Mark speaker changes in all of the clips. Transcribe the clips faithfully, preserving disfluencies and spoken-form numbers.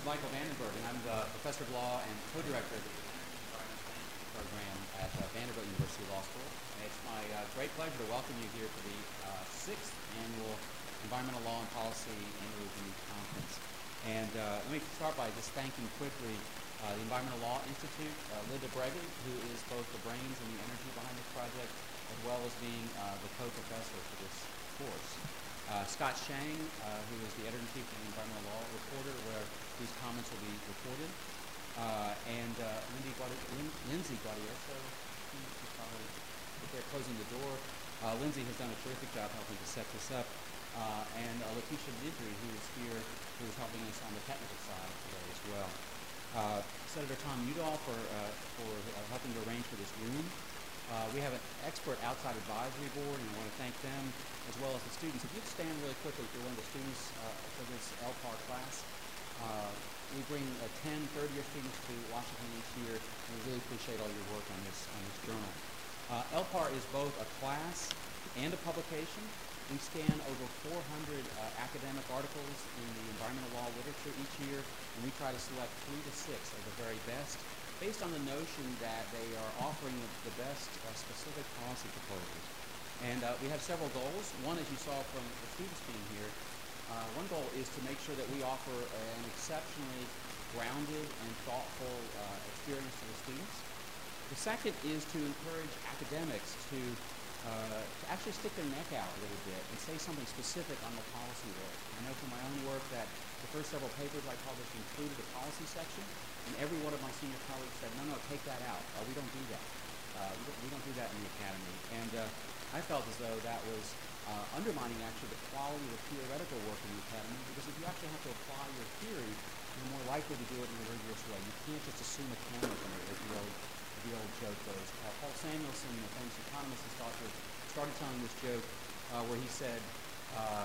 Speaker 1: is Michael Vandenberg, and I'm the professor of law and co-director of the environmental program at uh, Vanderbilt University Law School. And it's my uh, great pleasure to welcome you here for the uh, sixth annual Environmental Law and Policy Annual Review Conference. And uh, let me start by just thanking quickly uh, the Environmental Law Institute, uh, Linda Bregan, who is both the brains and the energy behind this project, as well as being uh, the co-professor for this course. Uh, Scott Shang, uh, who is the editor-in-chief of the Environmental Law Reporter, where these comments will be recorded, uh, and uh, Lindsay Guadi- Lin- Lindsay Guadioso, she's probably if they're closing the door. Uh, Lindsay has done a terrific job helping to set this up, uh, and uh, Letitia Didry, who is here, who is helping us on the technical side today as well. Uh, Senator Tom Udall for, uh, for uh, helping to arrange for this room. Uh, we have an expert outside advisory board, and I want to thank them, as well as the students. If you'd stand really quickly for one of the students uh, for this L P A R class. Uh, we bring uh, ten, thirty-year students to Washington each year, and we really appreciate all your work on this, on this journal. Uh, L P A R is both a class and a publication. We scan over four hundred uh, academic articles in the environmental law literature each year, and we try to select three to six of the very best, based on the notion that they are offering the, the best uh, specific policy proposals. And uh, we have several goals. One, as you saw from the students being here, uh, one goal is to make sure that we offer an exceptionally grounded and thoughtful uh, experience to the students. The second is to encourage academics to, uh, to actually stick their neck out a little bit and say something specific on the policy work. I know from my own work that the first several papers I published included a policy section, and every one of my senior colleagues said, no, no, take that out. Uh, we don't do that. Uh, we, don't, we don't do that in the academy. And uh, I felt as though that was uh, undermining actually the quality of the theoretical work in the academy, because if you actually have to apply your theory, you're more likely to do it in a rigorous way. You can't just assume a can opener, as the old, the old joke goes. Uh, Paul Samuelson, the famous economist, has started, started telling this joke uh, where he said, uh,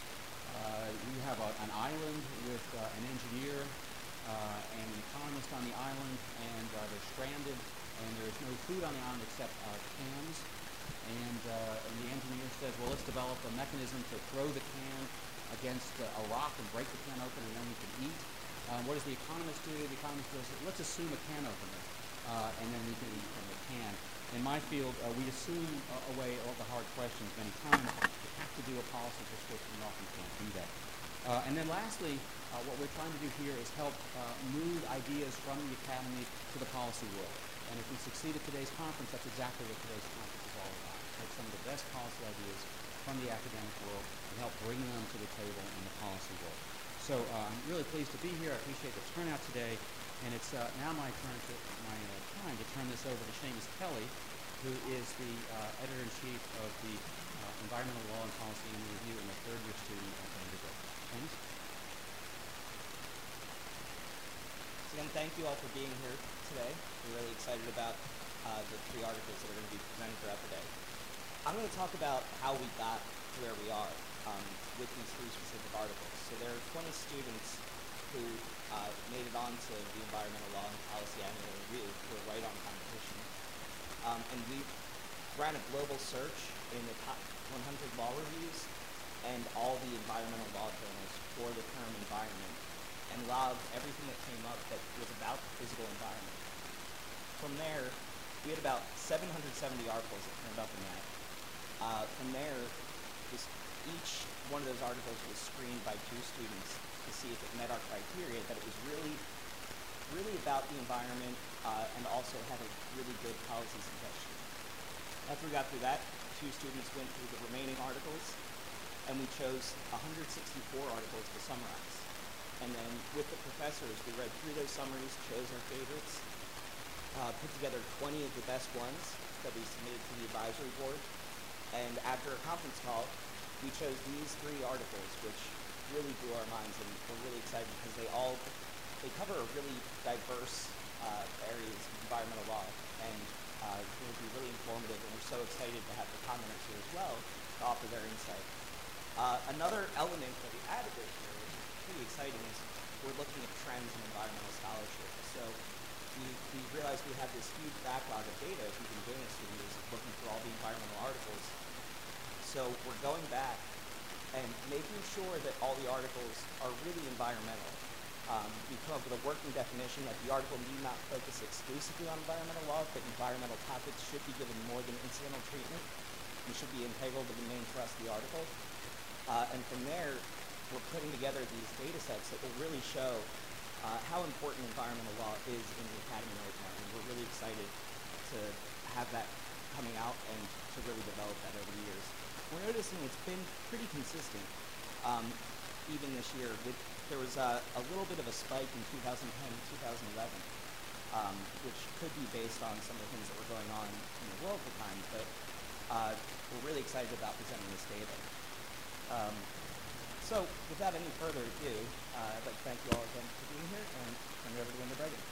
Speaker 1: uh, you have a, an island with uh, an engineer uh, and an economist on the island, and uh, they're stranded, and there's no food on the island except uh, cans. And, uh, and the engineer says, well, let's develop a mechanism to throw the can against uh, a rock and break the can open, and then we can eat. Um, what does the economist do? The economist says, let's assume a can opener, uh, and then we can eat from the can. In my field, uh, we assume uh, away all the hard questions many times. You have to do a policy prescription, and often can't do that. Uh, and then lastly, uh, what we're trying to do here is help uh, move ideas from the academy to the policy world. And if we succeed at today's conference, that's exactly what today's conference is all about. Take some of the best policy ideas from the academic world and help bring them to the table in the policy world. So uh, I'm really pleased to be here. I appreciate the turnout today. And it's uh, now my turn to, my uh, time to turn this over to Seamus Kelly, who is the uh, editor-in-chief of the uh, Environmental Law and Policy Annual Review and a third-year student at Vanderbilt. Seamus?
Speaker 2: So again, thank you all for being here today. We're really excited about uh, the three articles that are going to be presented throughout the day. I'm going to talk about how we got to where we are um, with these three specific articles. So there are twenty students who uh, made it onto the Environmental Law and Policy Annual Review who are right on competition. Um, and we ran a global search in the top one hundred law reviews and all the environmental law journals for the term environment, and logged everything that came up that was about the physical environment. From there, we had about seven hundred seventy articles that turned up in that. Uh, from there, this, each one of those articles was screened by two students to see if it met our criteria, that it was really, really about the environment uh, and also had a really good policy suggestion. After we got through that, two students went through the remaining articles, and we chose one hundred sixty-four articles to summarize. And then with the professors, we read through those summaries, chose our favorites, uh, put together twenty of the best ones that we submitted to the advisory board. And after a conference call, we chose these three articles, which really blew our minds, and we're really excited because they all, they cover a really diverse uh, areas of environmental law, and uh, it will be really informative, and we're so excited to have the commenters here as well to offer their insight. Uh, another element that we added this year, which is pretty exciting, is we're looking at trends in environmental scholarship. So we, we realized we had this huge backlog of data as we've been doing this for years, looking through all the environmental articles. So we're going back and making sure that all the articles are really environmental. Um, we come up with a working definition that the article need not focus exclusively on environmental law, but environmental topics should be given more than incidental treatment and should be integral to the main thrust of the article. Uh, and from there, we're putting together these data sets that will really show uh, how important environmental law is in the academy right now. And we're really excited to have that coming out and to really develop that over the years. We're noticing it's been pretty consistent, um, even this year. With, there was a, a little bit of a spike in two thousand ten and two thousand eleven, um, which could be based on some of the things that were going on in the world at the time, but uh, we're really excited about presenting this data. Um, so, without any further ado, uh, I'd like to thank you all again for being here and turn it over to Linda Bregan.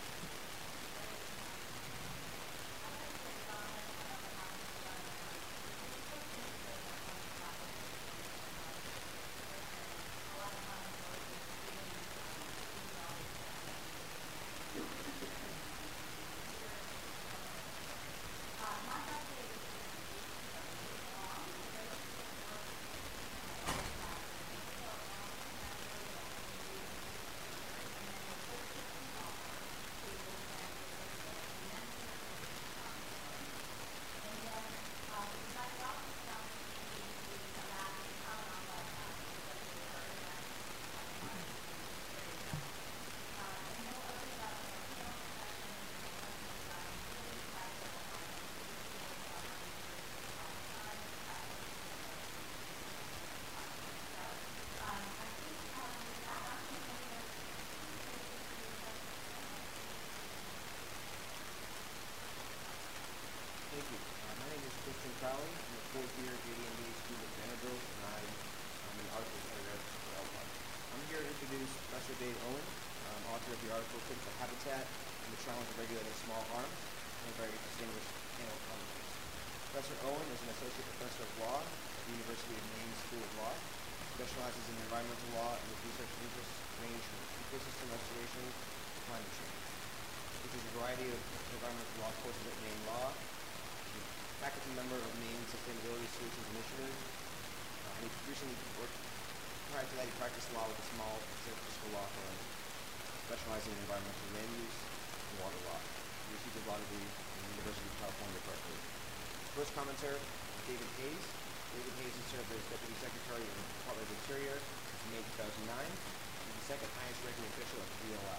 Speaker 3: Thank you. Uh, my name is Christian Crowley. I'm a fourth year J D M B A student at Vanderbilt, and I'm, I'm an article editor for L one. I'm here to introduce Professor Dave Owen, um, author of the article Critical Habitat and the Challenge of Regulating Small Harms, and a very distinguished panel of commentators. Professor Owen is an associate professor of law at the University of Maine School of Law. He specializes in environmental law, and his research interests range from ecosystem restoration to climate change. He teaches a variety of environmental law courses at Maine Law. He's a faculty member of Maine Sustainability Solutions Initiative. Uh, and he recently worked, prior to that, he practiced law with a small San Francisco law firm specializing in environmental land use and water law. He received his law degree from the University of California, Berkeley. First commentator is David Hayes. David Hayes has served as Deputy Secretary in the Department of Interior since May two thousand nine. He's the second highest ranking official at the D O I.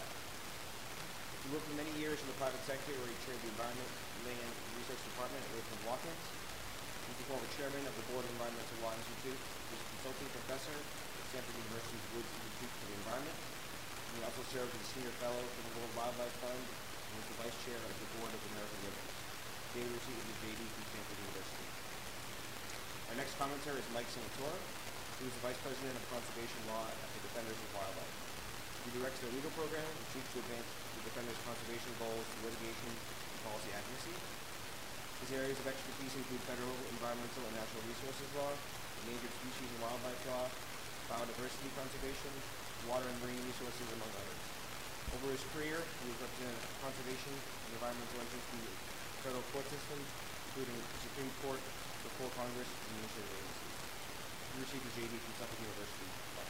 Speaker 3: He worked for many years in the private sector where he chaired the Environment, Land, and Research Department at Latham Watkins. He's the former chairman of the Board of Environmental Law Institute. He's a consulting professor at Stanford University's Woods Institute for the Environment. And he also served as a senior fellow for the World Wildlife Fund and was the vice chair of the Board of American Rivers. David received his J D from Stanford University. Our next commentator is Mike Sanatora, who is the vice president of conservation law at the Defenders of Wildlife. He directs their legal program and seeks to advance the Defenders' conservation goals through litigation and policy accuracy. His areas of expertise include federal, environmental, and natural resources law, endangered species and wildlife law, biodiversity conservation, water and marine resources, among others. Over his career, he has represented conservation and environmental interests in the federal court system, including the Supreme Court, the full Congress, and administrative agencies. He received his J D from Suffolk University.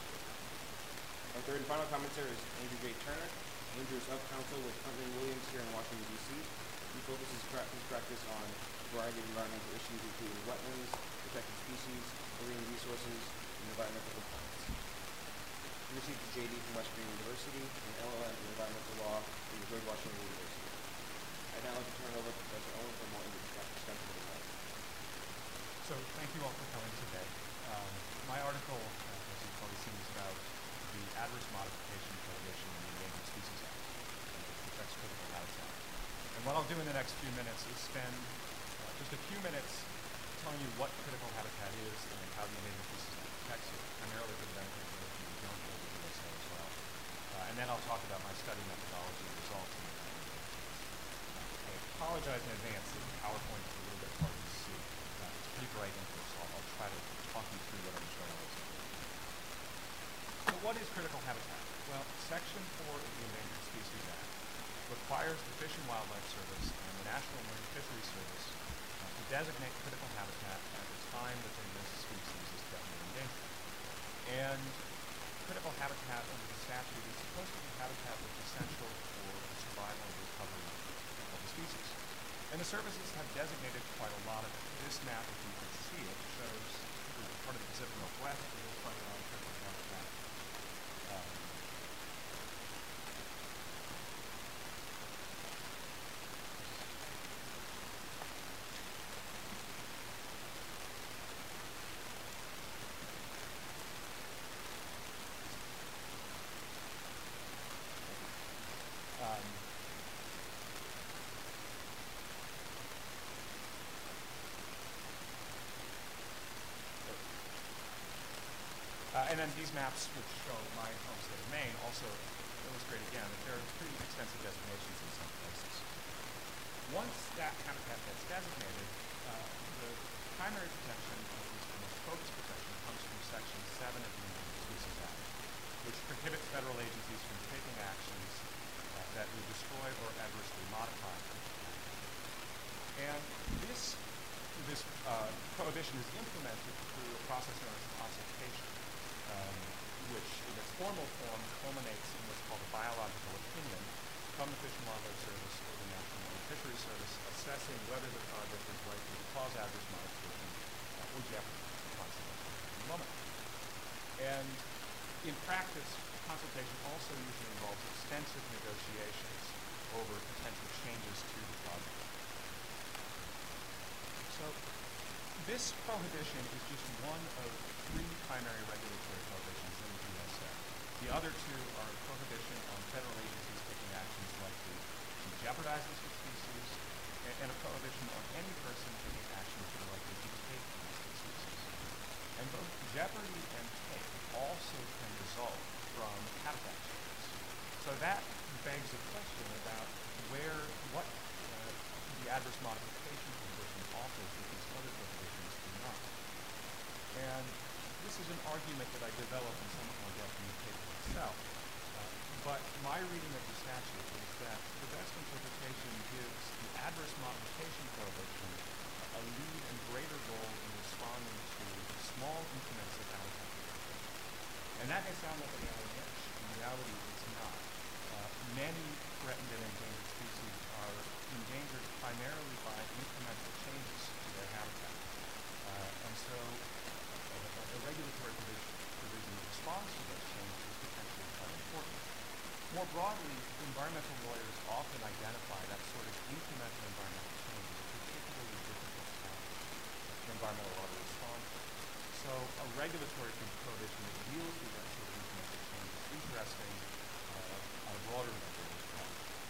Speaker 3: Our third and final commentator is Andrew J. Turner. Andrew is of counsel with Hunter and Williams here in Washington, D C. He focuses his practice on a variety of environmental issues, including wetlands, protected species, marine resources, and environmental compliance. He received his J D from West Virginia University and L L M in environmental law from George Washington University. I'd now like to turn it over to Professor Owen for more in-depth discussion of the topic.
Speaker 4: So thank you all for coming today. Um, my article, uh, as you've probably seen, is about the Adverse Modification Prohibition in the Endangered Species Act, which affects critical habitat. And what I'll do in the next few minutes is spend uh, just a few minutes telling you what critical habitat is and how the Endangered Species Act protects it, primarily for the benefit of those who don't know the D S A as well. Uh, and then I'll talk about my study methodology and results in the uh, I apologize in advance that the PowerPoint is a little bit hard to see. Uh, it's pretty bright in here, so I'll, I'll try to talk you through what I'm showing you. So what is critical habitat? Well, Section four of the Endangered Species Act requires the Fish and Wildlife Service and the National Marine Fisheries Service uh, to designate critical habitat at the time that they list species as definitely endangered. And critical habitat under the statute is supposed to be habitat that's essential for the survival and recovery of the species. And the services have designated quite a lot of it. This map, if you can see it, shows part of the Pacific Northwest, and there's quite a lot of critical habitat. Um, Um, uh, and then these maps, which show my home state of Maine, also illustrate again that there are pretty extensive designations in some places. Once that habitat gets designated, uh, the primary protection, or at least the most focused protection, comes from Section seven of the Endangered Species Act, which prohibits federal agencies from taking actions uh, that would destroy or adversely modify them. And this, this uh, prohibition is implemented through a process known as consultation, um, which in its formal form culminates in what's called a biological opinion from the Fish and Wildlife Service or the National Marine Fisheries Service, assessing whether the project is likely to cause adverse modification uh, or jeopardy to conservation at the moment. And in practice, consultation also usually involves extensive negotiations over potential changes to the project. So this prohibition is just one of three primary regulatory prohibitions in the U S A. The other two are a prohibition on federal agencies taking actions likely to jeopardize listed species, and, and a prohibition on any person taking actions that are likely to take listed species. And both jeopardy and take also can result from habitat changes. So that begs a question about where, what uh, the adverse modification provision offers that these other prohibitions do not. And this is an argument that I developed in somewhat more depth in the paper itself. Uh, but my reading of the statute is that the best interpretation gives the adverse modification prohibition a lead and greater role in responding to small increments of habitat degradation. And that may sound like a narrow niche. In reality, it's not. Uh, many threatened and endangered species are endangered primarily by incremental changes to their habitat. Uh, and so a, a regulatory provision, provision that responds to those changes is potentially quite important. More broadly, environmental lawyers often identify that sort of incremental environmental change as a particularly difficult challenge for environmental law to respond to. So a regulatory prohibition that deals with that sort of incremental change is interesting uh, on a broader level as well.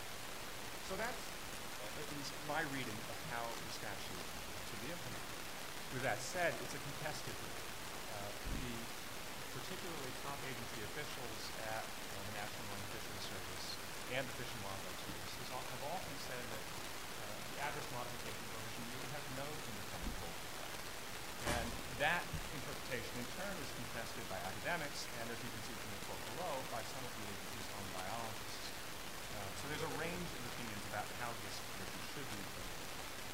Speaker 4: So that's uh, at least my reading of how the statute should be implemented. With that said, it's a contested reading. Uh, the particularly top agency officials at uh, the National Marine Fisheries Service and the Fish and Wildlife Service have often said that uh, the adverse modification provision really has no independent role to play. And that interpretation, in turn, is contested by academics, and as you can see from the quote below, by some of the agency's own biologists. Uh, so there's a range of opinions about how this provision should be implemented.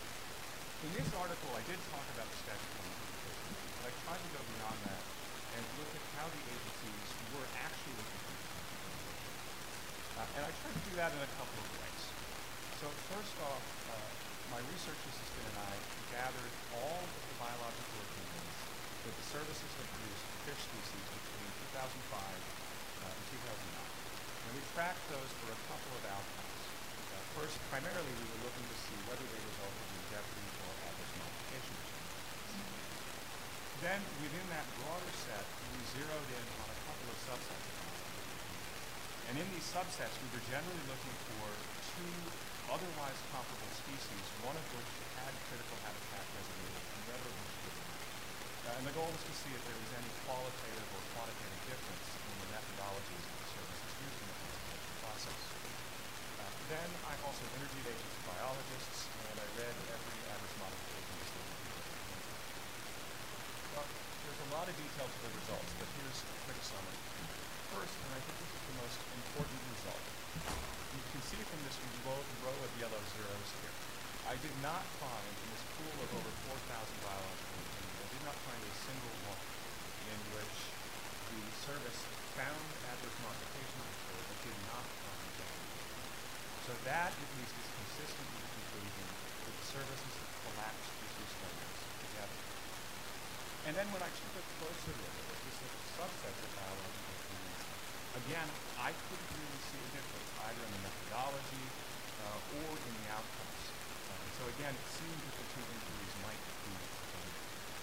Speaker 4: In this article, I did talk about the statutory interpretation, but I tried to go beyond that and look at how the agencies were actually implementing the provision. Uh, and I tried to do that in a couple of ways. So first off, uh, my research assistant and I gathered all of the biological opinions that the services have produced for fish species between two thousand five uh, and two thousand nine. And we tracked those for a couple of outcomes. Uh, first, primarily, we were looking to see whether they resulted in jeopardy or adverse modification changes. Then, within that broader set, we zeroed in on a couple of subsets of biological opinions. And in these subsets, we were generally looking for two otherwise comparable species, one of which had critical habitat designated and the other of which did not. Uh, and the goal was to see if there was any qualitative or quantitative difference in the methodologies that the services used in the consultation process. Uh, then I also interviewed agency biologists, and I read every adverse modification decision. Well, there's a lot of detail to the results, but here's a quick summary. First, and I think this is the most important result, you can see from this row, row of yellow zeros here, I did not find in this pool of over four thousand biological opinions, I did not find a single one in which the service found And then when I took a closer look at the specific subsets of biological theories, again, I couldn't really see a difference either in the methodology uh, or in the outcomes. Uh, and so again, it seemed that the two inquiries might be related.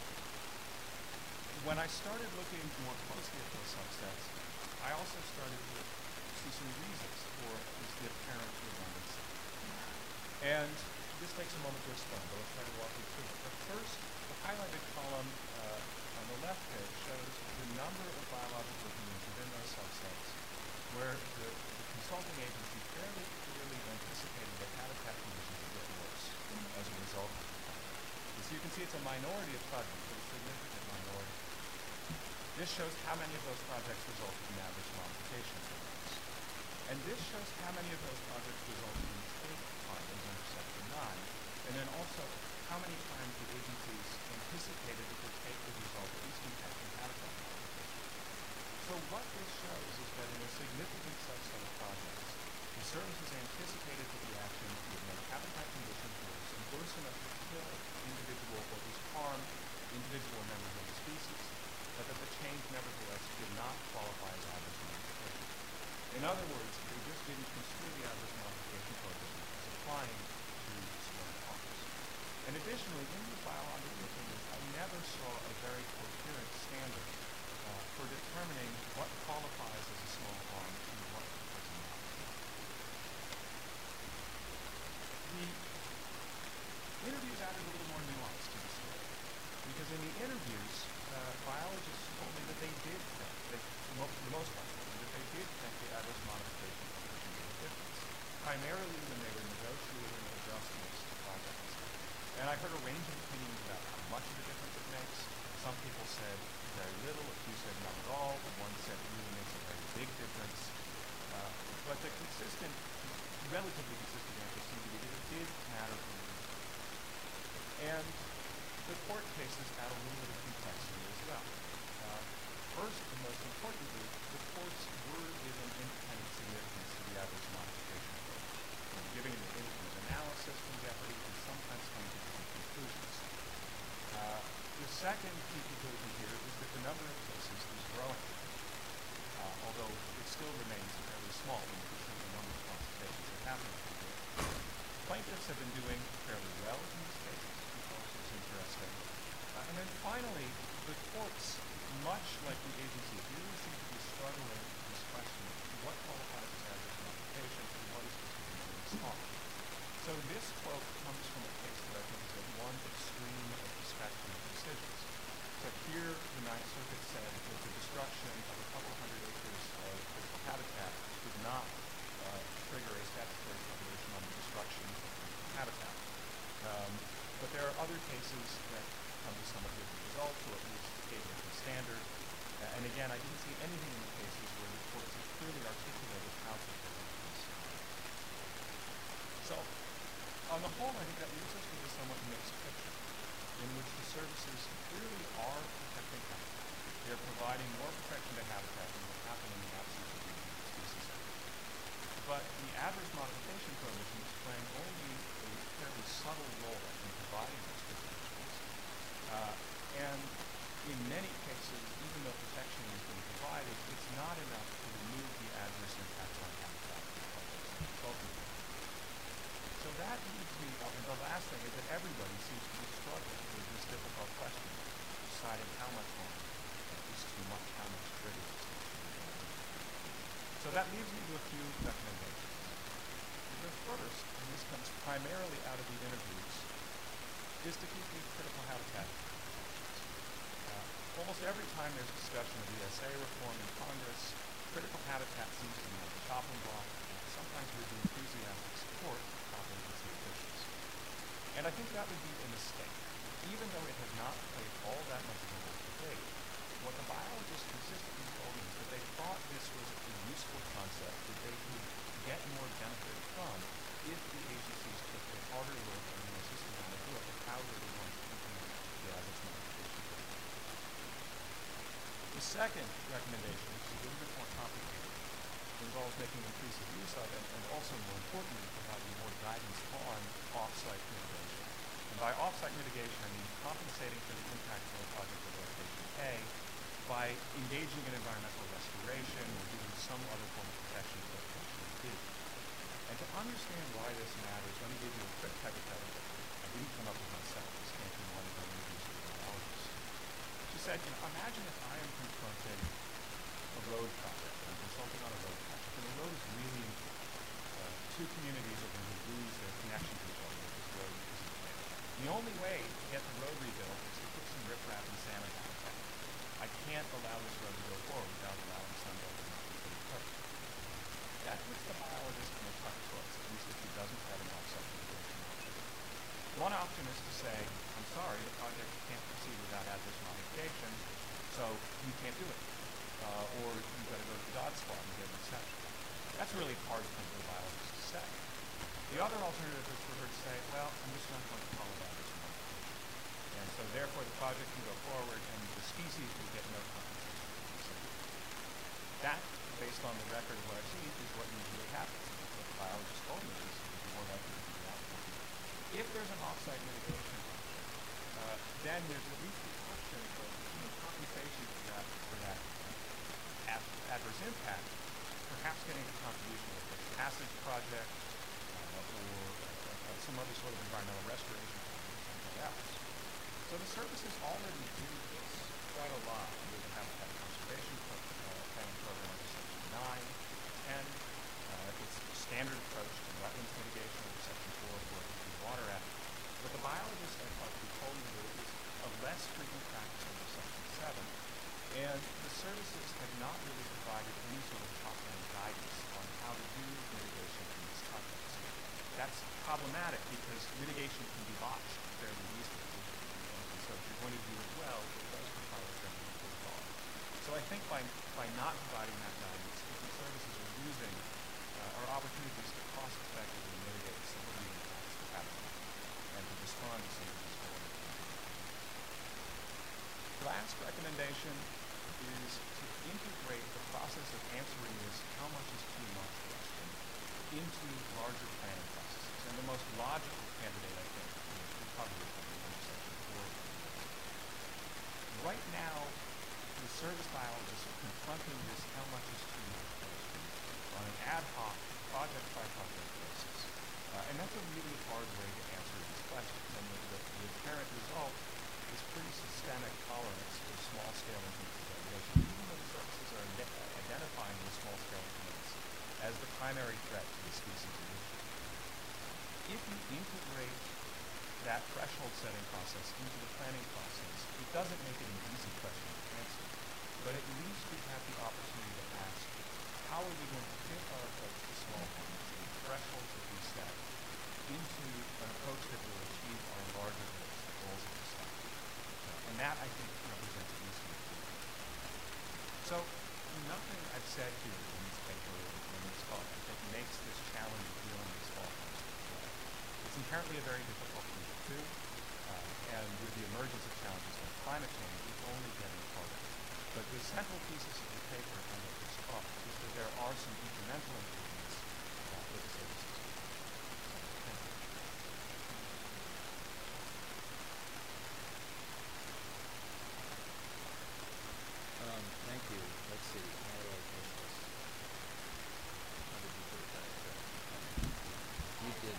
Speaker 4: When I started looking more closely at those subsets, I also started to see some reasons for this the apparent redundancy. And this takes a moment to explain, but I'll try to walk you through it. But first, the highlighted column uh, on the left page shows the number of biological opinions within those subsets where the, the consulting agency fairly clearly anticipated that habitat conditions would get worse as a result of the project. And so you can see it's a minority of projects, but a significant minority. This shows how many of those projects resulted in adverse modification programs. And this shows how many of those projects resulted in trait findings under section nine, and then also how many times the agencies anticipated that the trait would result at least in testing habitat modification. So what this shows is that in a significant subset of projects, the services anticipated that the action would make habitat conditions worse and worse enough to kill individual or at least harm individual members of the species, but that the change nevertheless did not qualify as adverse modification. In other words, they just didn't construe the adverse modification prohibition as applying to small farms. And additionally, in the biological opinions, I never saw a very coherent standard uh, for determining what qualifies as a small farm and what does not. The interviews added a little more nuance to the story, because in the interviews, uh, biologists told me that they did think, they, mo for the most part, that they did think the adverse modification prohibition made a difference, primarily when they were negotiating adjustments to projects. And I heard a range of opinions about how much of a difference it makes. Some people said very little, a few said not at all, one said it really makes a very big difference. Uh, but the consistent, relatively consistent answer seemed to be that it did matter a little bit. And the court cases add a little bit of complexity as well. Uh, first, and most importantly, the courts were given independent significance to the adverse modification approach, you know, giving it an independent analysis from jeopardy and sometimes coming to different conclusions. Uh, the second key conclusion here is that the number of cases is growing, uh, although it still remains fairly small when you consider the number of consultations that happen every year. Plaintiffs have been doing fairly well in these cases, which also is interesting. Uh, and then finally, the courts, much like the agencies, really seem to be struggling with this question of what qualifies as adverse modification and what is considered small. So this quote comes from a case that I think is at one extreme of the spectrum of decisions. So here, the Ninth Circuit said that the destruction of a couple hundred acres of critical habitat did not uh, trigger a statutory prohibition on the destruction of critical habitat. Um, but there are other cases that come to somewhat different results, or at least gave a different standard. Uh, and again, I didn't see anything in the cases where the courts have clearly articulated how to prevent this. So, on the whole, I think that leaves us with a somewhat mixed picture, in which the services clearly are protecting habitat. They are providing more protection to habitat than would happen in the absence of the Endangered Species Act. But the adverse modification prohibition is playing only a fairly subtle role in providing those protections. Uh, and in many cases, even though protection is being provided, it's not enough to remove the adverse impacts on habitat that the projects are consulting with. So that leads me, uh, and the last thing is that everybody seems to be struggling with this difficult question of deciding how much harm is too much, how much triggers is too much. So that leads me to a few recommendations. The first, and this comes primarily out of the interviews, is to keep these critical habitat protections. Uh, almost every time there's discussion of E S A reform in Congress, critical habitat seems to be on the chopping block, sometimes with the enthusiastic support of top agency officials. And I think that would be a mistake. Even though it has not played all that much of a role today, what the biologists consistently told me is that they thought this was a useful concept that they could get more benefit from if the agencies took a harder look and a more systematic look at how they were going to implement the adverse modification program. The second recommendation, which is a little bit more complicated, involves making increasing use of it, and also, more importantly, providing more guidance on off-site mitigation. And by off-site mitigation, I mean compensating for the impact of a project of a by engaging in environmental restoration or doing some other form of protection of vegetation and digging. And to understand why this matters, let me give you a quick hypothetical. I didn't come up with myself. This came from one of our interviews with a biologist. She said, you know, imagine if I am confronting a road project, and I'm consulting on a road project, and the road is really important. Uh, two communities are going to lose their connection to each other if this road isn't there. The only way to get the road rebuilt is to put some riprap and salmon habitat. I can't allow this road to go forward without allowing some building to continue covered. That puts the biologist in a tough choice, at least if he doesn't have an offsite mitigation option. One option is to say, I'm sorry, the project can't proceed without adverse modification, so you can't do it. Uh, or you've got to go to the dog squad and get an exception. That's a really hard thing for the biologist to say. The other alternative is for her to say, well, I'm just not going to follow adverse modification. And so therefore the project can go forward and the species will get no compensation for the same. That, based on the record of what I've seen, is what usually happens. What the biologist told me is more likely to be the outcome. If there's an offsite mitigation option, uh, then there's at least the option of you know, compensation for that, for that uh, ad adverse impact, perhaps getting a contribution with a passage project uh, or uh, uh, some other sort of environmental restoration project or something else. So the services already do this quite a lot with the Habitat Conservation Pro uh, Planning Program under Section nine, and uh, its standard approach to wetlands mitigation under Section four of the Clean Water Act. But the biologists I talked to told me that it is a less frequent practice under Section seven, and the services have not really provided any sort of top-down guidance on how to do mitigation in these contexts. That's problematic because mitigation can be botched fairly easily. And so if you're going to do it well, it does require a fairly good thought. So I think by, by not providing that guidance, different services are losing uh, our opportunities to cost-effectively mitigate some of the impacts of habitat and to respond to some of these forms. Last recommendation is to integrate the process of answering this how much is too much question into larger planning processes. And the most logical candidate, I think, is probably under Section four. Right now, the service biologists are confronting this how much is too much question on an ad hoc, project-by-project basis. Uh, and that's a really hard way to answer these questions. And the, the, the apparent result is pretty systemic tolerance for small-scale increments of degradation, even though the services are ide identifying the small-scale increments as the primary threat to the species of issue. If you integrate that threshold setting process into the planning process, it doesn't make it an easy question to answer, but at least we have the opportunity to ask, how are we going to fit our approach to small homes, the thresholds that we set, into an approach that will achieve our larger goals, the goals of the statute. Uh, and that, I think, represents at least one key. So, nothing I've said here in this paper or in this talk, I think, makes this challenge of dealing with small homes play. It's inherently a very difficult thing to do, uh, and with the emergence of challenges like climate change, it's only getting harder. But the central thesis of the paper and of this talk is that there are some incremental improvements uh, for the services. Thank you.
Speaker 5: Um, thank you. Let's see. How do I fix this? How did you put that? You did.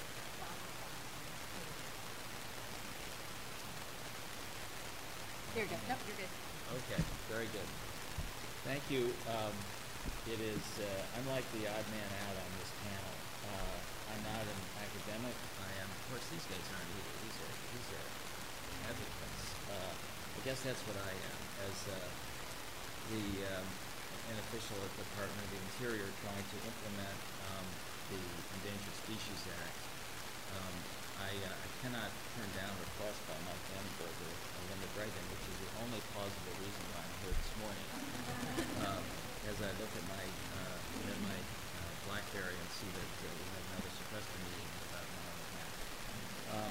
Speaker 6: You're good. Nope, you're good.
Speaker 5: Okay. Very good. Thank you. Um, it is. Uh, I'm like the odd man out on this panel. Uh, I'm not an academic. I am. Of course, these guys aren't either. These are. These are advocates. Uh, I guess that's what I am. As uh, the um, an official at the Department of the Interior trying to implement um, the Endangered Species Act. Um, I, uh, I cannot turn down a request by Mike Vandenberger and Linda Reagan, which is the only plausible reason why I'm here this morning. Um, as I look at my uh, at my uh, BlackBerry and see that uh, we have another sequester meeting in about an hour and a half. Um,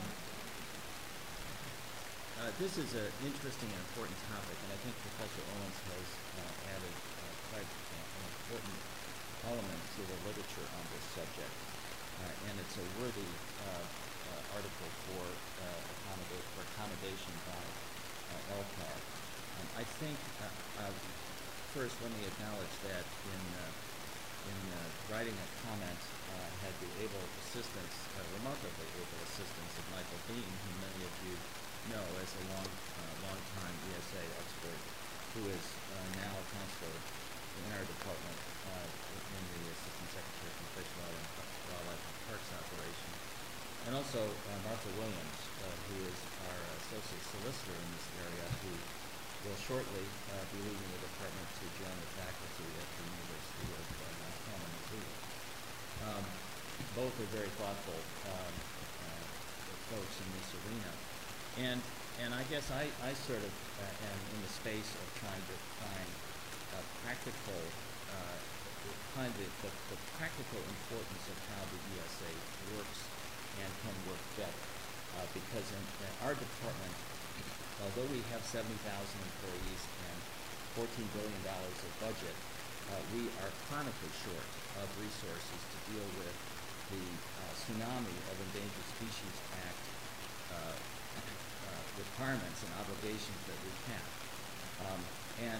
Speaker 5: uh, this is an interesting and important topic, and I think Professor Owens has uh, added uh, quite uh, an important element to the literature on this subject, uh, and it's a worthy uh, uh, article for, uh, accommodate, for accommodation by uh, L C A R. Um, I think, uh, uh, first let me acknowledge that in, uh, in uh, writing a comment, uh, had the able assistance, uh, remarkably able assistance of Michael Bean, who many of you know as a long, uh, long-time E S A expert, who is uh, now a counselor in our department, uh, in the Assistant Secretary for Fish, Wildlife, Wildlife and Parks operation. And also uh, Martha Williams, uh, who is our associate solicitor in this area, who will shortly uh, be leaving the department to join the faculty at the University of uh, Montana, Missouri. Um, both are very thoughtful um, uh, folks in this arena. And, and I guess I, I sort of uh, am in the space of trying to find uh, practical, uh, find the, the, the practical importance of how the E S A works and can work better. Uh, because in, in our department, although we have seventy thousand employees and fourteen billion dollars of budget, uh, we are chronically short of resources to deal with the uh, tsunami of Endangered Species Act uh, uh, requirements and obligations that we have. Um, and,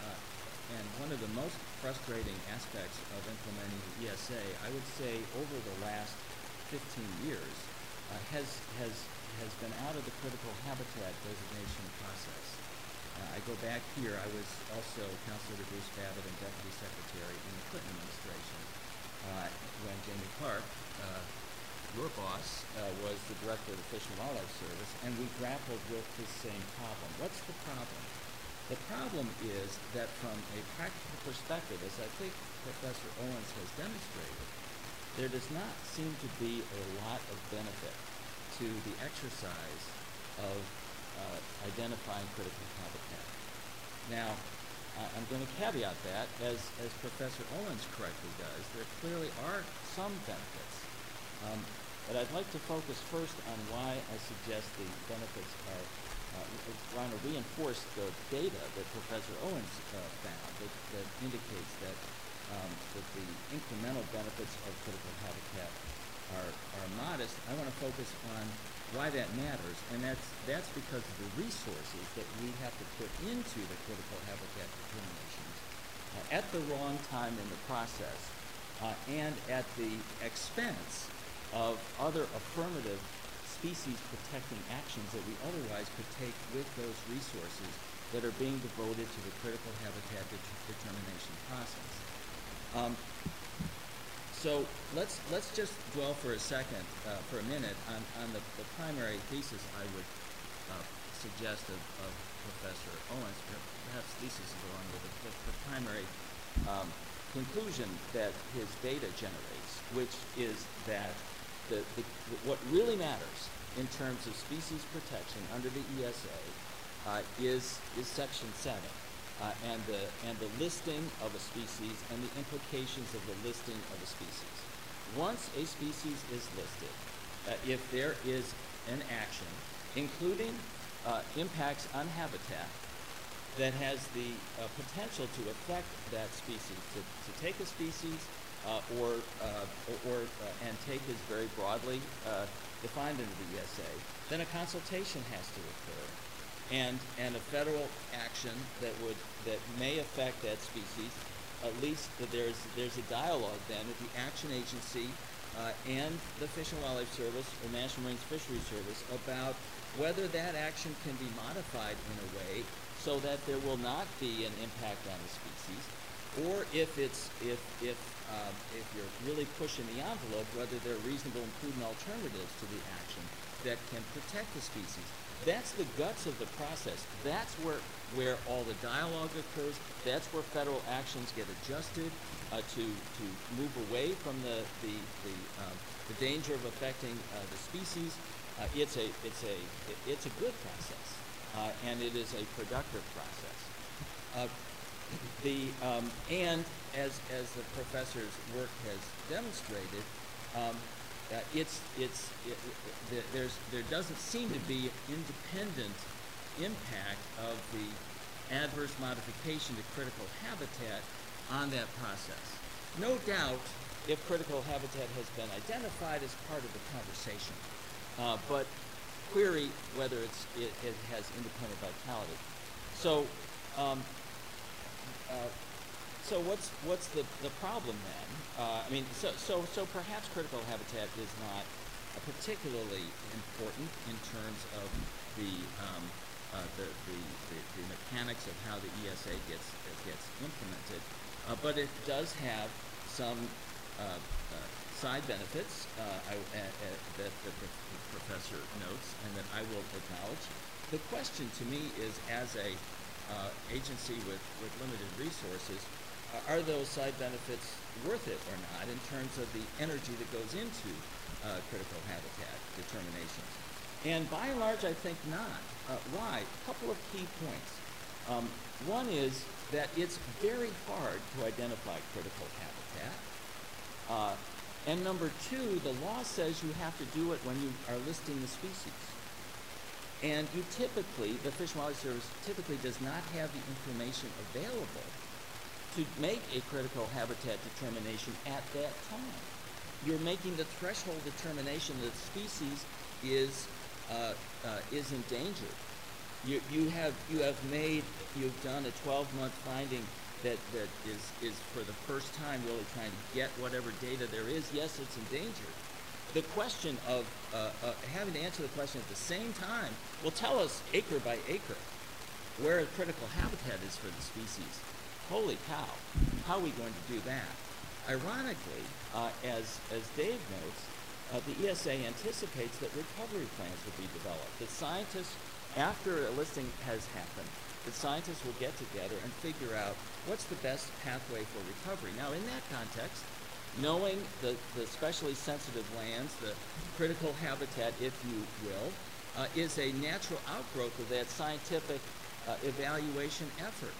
Speaker 5: uh, and one of the most frustrating aspects of implementing the E S A, I would say over the last fifteen years, uh, has, has, has been out of the critical habitat designation process. Uh, I go back here, I was also Counselor to Bruce Babbitt and Deputy Secretary in the Clinton administration uh, when Jamie Clark, uh, your boss, uh, was the Director of the Fish and Wildlife Service, and we grappled with the same problem. What's the problem? The problem is that from a practical perspective, as I think Professor Owens has demonstrated, there does not seem to be a lot of benefit to the exercise of uh, identifying critical habitat. Now, uh, I'm going to caveat that, as, as Professor Owens correctly does, there clearly are some benefits. Um, but I'd like to focus first on why I suggest the benefits are, uh, trying to reinforce the data that Professor Owens uh, found that, that indicates that Um, that the incremental benefits of critical habitat are, are modest. I want to focus on why that matters, and that's, that's because of the resources that we have to put into the critical habitat determinations uh, at the wrong time in the process uh, and at the expense of other affirmative species protecting actions that we otherwise could take with those resources that are being devoted to the critical habitat det determination process. Um, so let's let's just dwell for a second, uh, for a minute, on, on the, the primary thesis I would uh, suggest of, of Professor Owens. Perhaps thesis is the wrong word, but the, the primary um, conclusion that his data generates, which is that the, the, what really matters in terms of species protection under the E S A uh, is is Section seven. Uh, and, the, and the listing of a species and the implications of the listing of a species. Once a species is listed, uh, if there is an action, including uh, impacts on habitat, that has the uh, potential to affect that species, to, to take a species, uh, or, uh, or, or uh, and take is very broadly uh, defined under the E S A, then a consultation has to occur. And, and a federal action that would that may affect that species, at least there's there's a dialogue then with the action agency uh, and the Fish and Wildlife Service or National Marine Fisheries Service about whether that action can be modified in a way so that there will not be an impact on the species, or if it's if if um, if you're really pushing the envelope, whether there are reasonable and prudent alternatives to the action that can protect the species. That's the guts of the process. That's where, where all the dialogue occurs. That's where federal actions get adjusted uh, to, to move away from the, the, the, um, the danger of affecting uh, the species. Uh, it's, a, it's, a, it's a good process, uh, and it is a productive process. Uh, the, um, and as, as the professor's work has demonstrated, um, Uh, it's, it's, it, it, there's, there doesn't seem to be independent impact of the adverse modification to critical habitat on that process. No doubt, if critical habitat has been identified as part of the conversation, uh, but query whether it's, it, it has independent vitality. So um, uh, so what's what's the, the problem then? Uh, I mean, so, so, so perhaps critical habitat is not uh, particularly important in terms of the, um, uh, the, the, the, the mechanics of how the E S A gets, uh, gets implemented, uh, but it does have some uh, uh, side benefits uh, I, uh, uh, that the, the professor notes and that I will acknowledge. The question to me is, as a uh, agency with, with limited resources, uh, are those side benefits worth it or not in terms of the energy that goes into uh, critical habitat determinations? And by and large, I think not. Uh, why? A couple of key points. Um, one is that it's very hard to identify critical habitat. Uh, and number two, the law says you have to do it when you are listing the species. And you typically, the Fish and Wildlife Service typically does not have the information available to make a critical habitat determination at that time. You're making the threshold determination that the species is, uh, uh, is endangered. You, you, have, you have made, you've done a twelve month finding that, that is, is for the first time really trying to get whatever data there is. Yes, it's endangered. The question of uh, uh, having to answer the question at the same time will tell us acre by acre where critical habitat is for the species. Holy cow, how are we going to do that? Ironically, uh, as, as Dave notes, uh, the E S A anticipates that recovery plans will be developed. That scientists, after a listing has happened, that scientists will get together and figure out what's the best pathway for recovery. Now, in that context, knowing the, the especially sensitive lands, the critical habitat, if you will, uh, is a natural outgrowth of that scientific uh, evaluation effort.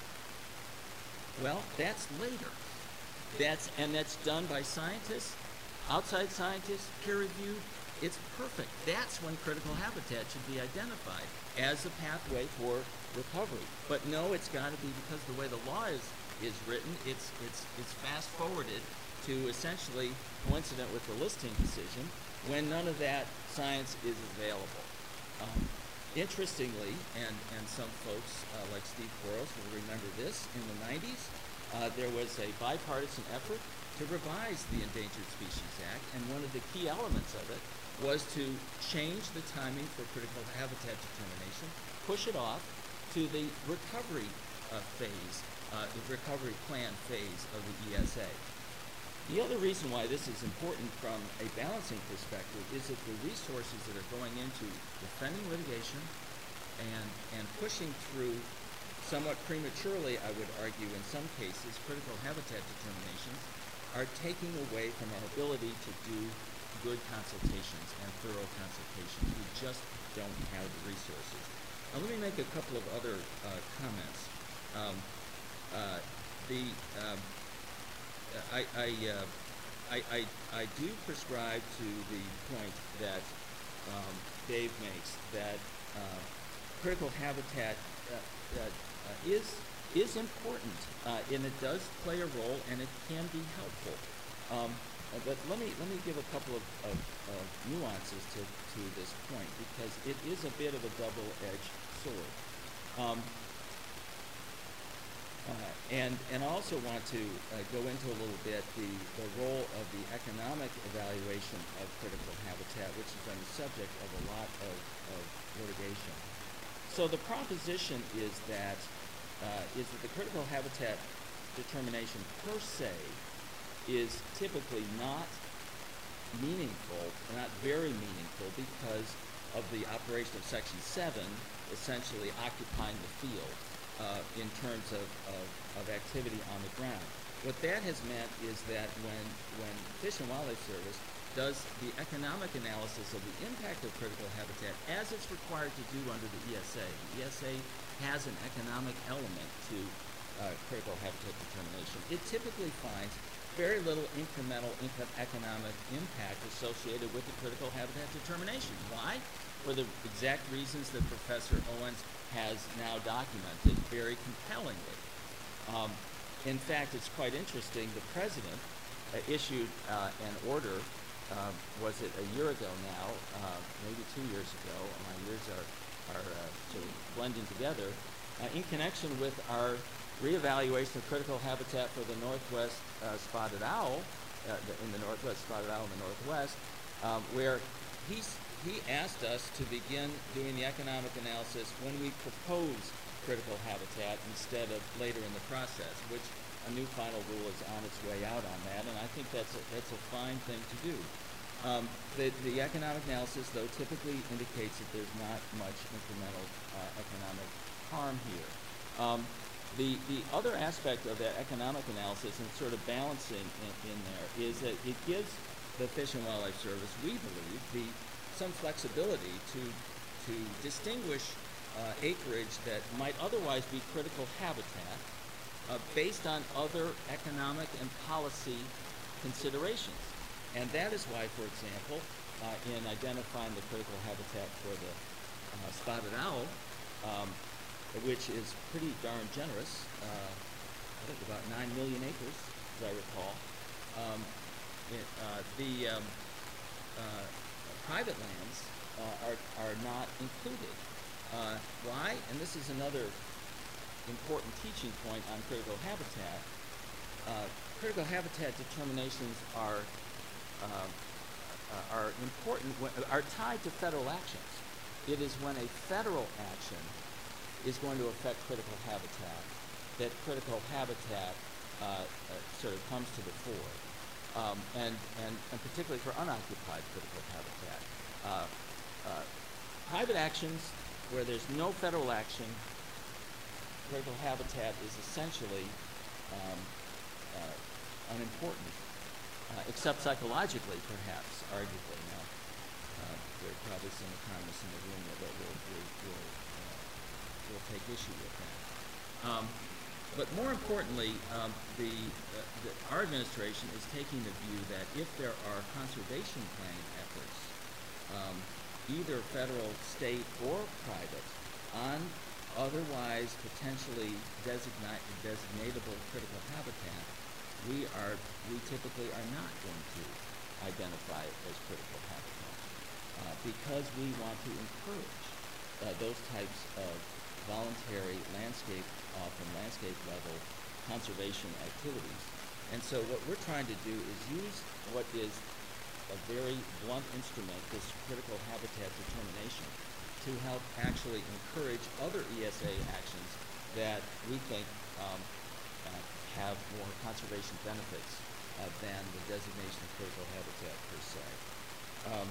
Speaker 5: Well, that's later. That's, and that's done by scientists, outside scientists, peer-reviewed. It's perfect. That's when critical habitat should be identified as a pathway for recovery. But no, it's got to be, because the way the law is, is written, it's, it's, it's fast-forwarded to essentially coincident with the listing decision when none of that science is available. Um, interestingly, and, and some folks uh, like Steve Boros will remember this, in the nineties, uh, there was a bipartisan effort to revise the Endangered Species Act, and one of the key elements of it was to change the timing for critical habitat determination, push it off to the recovery uh, phase, uh, the recovery plan phase of the E S A. The other reason why this is important from a balancing perspective is that the resources that are going into defending litigation and, and pushing through somewhat prematurely, I would argue in some cases, critical habitat determinations are taking away from our ability to do good consultations and thorough consultations. We just don't have the resources. Now let me make a couple of other uh, comments. Um, uh, the um, I, I, uh, I, I, I do prescribe to the point that um, Dave makes that uh, critical habitat uh, uh, uh, is, is important uh, and it does play a role and it can be helpful. Um, but let me, let me give a couple of, of, of nuances to, to this point, because it is a bit of a double-edged sword. Um, Uh, and, and I also want to uh, go into a little bit the, the role of the economic evaluation of critical habitat, which has been the subject of a lot of, of litigation. So the proposition is that, uh, is that the critical habitat determination per se is typically not meaningful, not very meaningful, because of the operation of Section seven, essentially occupying the field. Uh, in terms of, of, of activity on the ground. What that has meant is that when, when Fish and Wildlife Service does the economic analysis of the impact of critical habitat as it's required to do under the E S A, the E S A has an economic element to uh, critical habitat determination. It typically finds very little incremental income economic impact associated with the critical habitat determination. Why? For the exact reasons that Professor Owens has now documented very compellingly. Um, in fact, it's quite interesting. The president uh, issued uh, an order, uh, was it a year ago now, uh, maybe two years ago, my years are, are uh, sort of blending together, uh, in connection with our reevaluation of critical habitat for the northwest uh, spotted owl, uh, the, in the northwest spotted owl in the northwest, um, where he's, he asked us to begin doing the economic analysis when we propose critical habitat instead of later in the process, which a new final rule is on its way out on that, and I think that's a, that's a fine thing to do. Um, the, the economic analysis, though, typically indicates that there's not much incremental uh, economic harm here. Um, the, the other aspect of that economic analysis and sort of balancing in, in there is that it gives the Fish and Wildlife Service, we believe, the, some flexibility to, to distinguish uh, acreage that might otherwise be critical habitat uh, based on other economic and policy considerations. And that is why, for example, uh, in identifying the critical habitat for the uh, spotted owl, um, which is pretty darn generous, uh, I think about nine million acres, as I recall, um, it, uh, the um, uh, private lands uh, are, are not included. Uh, why? And this is another important teaching point on critical habitat. Uh, critical habitat determinations are Uh, uh, are important, when, are tied to federal actions. It is when a federal action is going to affect critical habitat that critical habitat uh, uh, sort of comes to the fore, um, and, and, and particularly for unoccupied critical habitat. Uh, uh, private actions where there's no federal action, critical habitat is essentially um, uh, unimportant. Uh, except psychologically, perhaps, arguably. Now, uh, there are probably some economists in the room that will, will, will, will, uh, will take issue with that. Um, but more importantly, um, the, uh, the, our administration is taking the view that if there are conservation planning efforts, um, either federal, state, or private, on otherwise potentially designate, designatable critical habitat, we are, we typically are not going to identify it as critical habitat uh, because we want to encourage uh, those types of voluntary landscape, often landscape level conservation activities. And so what we're trying to do is use what is a very blunt instrument, this critical habitat determination, to help actually encourage other E S A actions that we think um, uh, have more conservation benefits uh, than the designation of critical habitat per se. Um,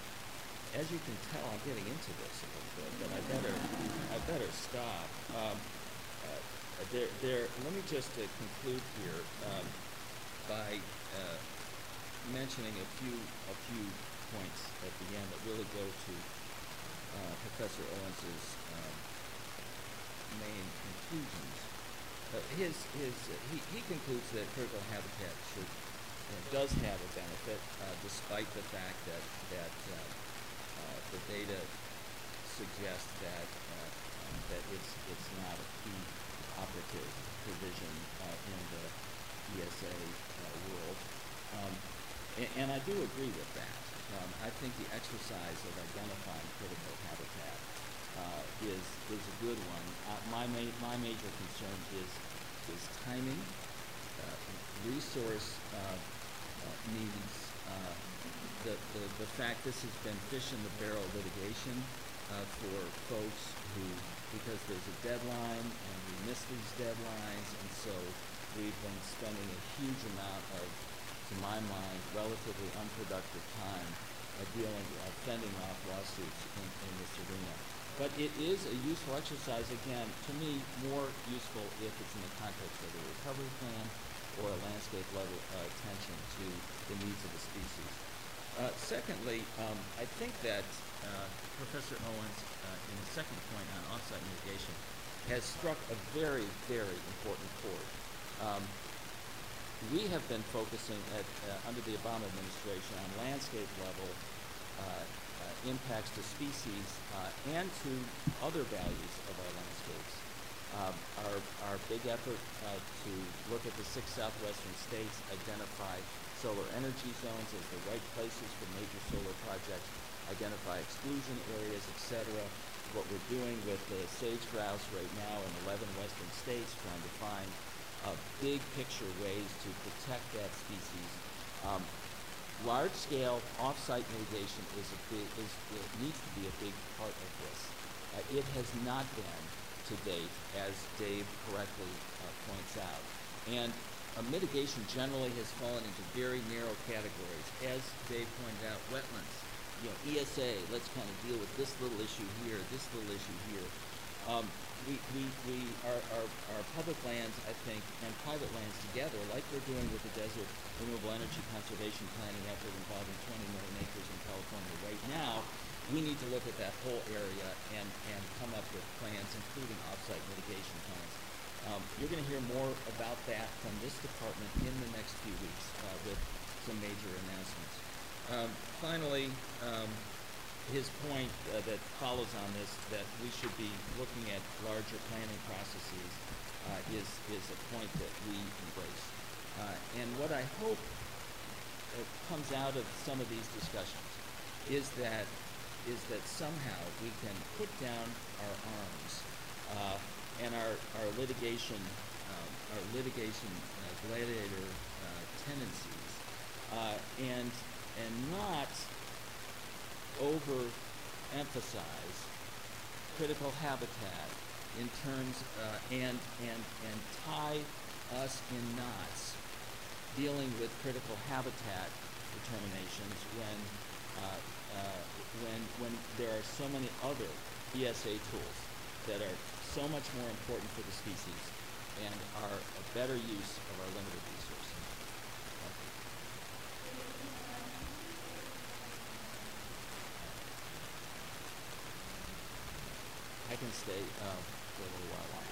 Speaker 5: as you can tell, I'm getting into this a little bit, but I better, I better stop. Um, uh, there, there. Let me just uh, conclude here um, by uh, mentioning a few, a few points at the end that really go to uh, Professor Owens's um, main conclusions. Uh, his, his, uh, he, he concludes that critical habitat should, uh, does have a benefit, uh, despite the fact that, that uh, uh, the data suggest that, uh, um, that it's, it's not a key operative provision uh, in the E S A uh, world. Um, and, and I do agree with that. Um, I think the exercise of identifying critical habitat Uh, is is a good one. Uh, my ma my major concern is is timing, uh, resource uh, uh, needs. Uh, the, the the fact this has been fish in the barrel litigation uh, for folks who, because there's a deadline and we miss these deadlines, and so we've been spending a huge amount of, to my mind, relatively unproductive time uh, dealing, uh, fending off lawsuits in, in this arena. But it is a useful exercise, again, to me, more useful if it's in the context of a recovery plan or a landscape level uh, attention to the needs of the species. Uh, secondly, um, I think that uh, Professor Owens, uh, in the second point on offsite mitigation, has struck a very, very important chord. Um, we have been focusing at, uh, under the Obama administration on landscape level uh, Uh, impacts to species uh, and to other values of our landscapes. Um, our, our big effort uh, to look at the six southwestern states, identify solar energy zones as the right places for major solar projects, identify exclusion areas, et cetera, what we're doing with the sage grouse right now in eleven western states, trying to find uh, big picture ways to protect that species. Um, large-scale off-site mitigation is a big, is, it needs to be a big part of this. Uh, it has not been to date, as Dave correctly uh, points out. And uh, mitigation generally has fallen into very narrow categories. As Dave pointed out, wetlands, you know, E S A, let's kind of deal with this little issue here, this little issue here. Um, we, we, we our, our, our public lands, I think, and private lands together, like we're doing with the Desert Renewable Energy Conservation Planning effort involving twenty million acres in California right now, we need to look at that whole area and, and come up with plans, including off-site mitigation plans. Um, you're going to hear more about that from this department in the next few weeks uh, with some major announcements. Um, finally, um, his point uh, that follows on this, that we should be looking at larger planning processes, uh, is, is a point that we embrace. Uh, and what I hope uh, comes out of some of these discussions is that, is that somehow we can put down our arms uh, and our, our litigation, um, our litigation uh, gladiator uh, tendencies, uh, and, and not overemphasize critical habitat in terms uh, and and and tie us in knots dealing with critical habitat determinations when uh, uh, when when there are so many other E S A tools that are so much more important for the species and are a better use of our limited resources. Thank you. I can stay uh, for a little while longer.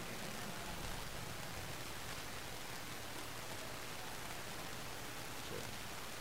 Speaker 5: Sure.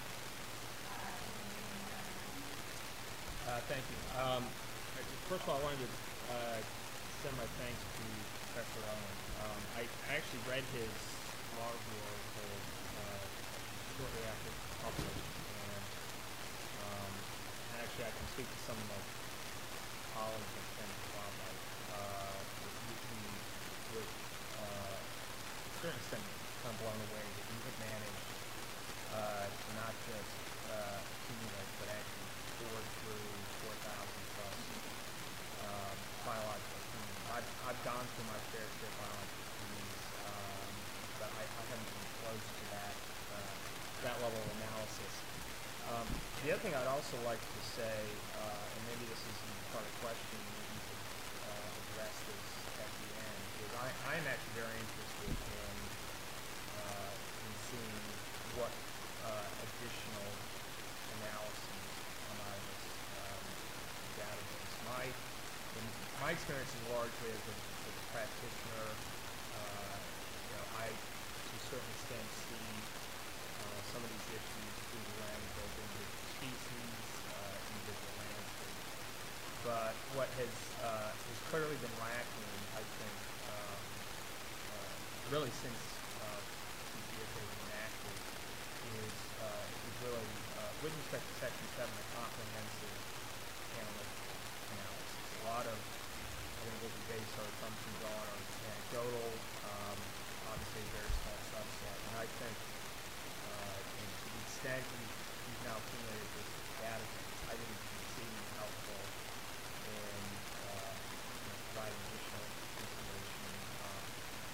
Speaker 7: Uh, thank you. Um, I- first of all, I wanted to uh, send my thanks to Professor Owen. Um, I, I actually read his law review article uh, shortly after it was published, and um, actually I can speak to some of my colleagues at Center Wildlife. Uh, we, we was uh, to a certain extent kind of blown away that you had managed uh, to not just uh, accumulate, but actually score through four thousand plus um, biological opinions. I've, I've gone through my fair share of biological opinions, um, but I, I haven't been close to that uh, that level of analysis. Um, the other thing I'd also like to say, uh, and maybe this isn't part of the question, maybe you could uh, address this at the end, is I, I'm actually very interested in, uh, in seeing what uh, additional analyses come out of this um, database. My, in, my experience is largely as a, as a practitioner. Uh, you know, I, to a certain extent, see uh, some of these issues through the lens of individual species, uh, individual landscapes. But what has uh, has clearly been lacking, I think, um, uh, really since uh, since the E S A was enacted, is uh, is really uh, with respect to Section Seven, a comprehensive analytic analysis. A lot of I think what we base our assumptions on are anecdotal, um, obviously a very small subset, and I think. Uh, and to the extent we've, we've now accumulated this database, I think it's exceedingly helpful in uh, you know, providing additional information. Um,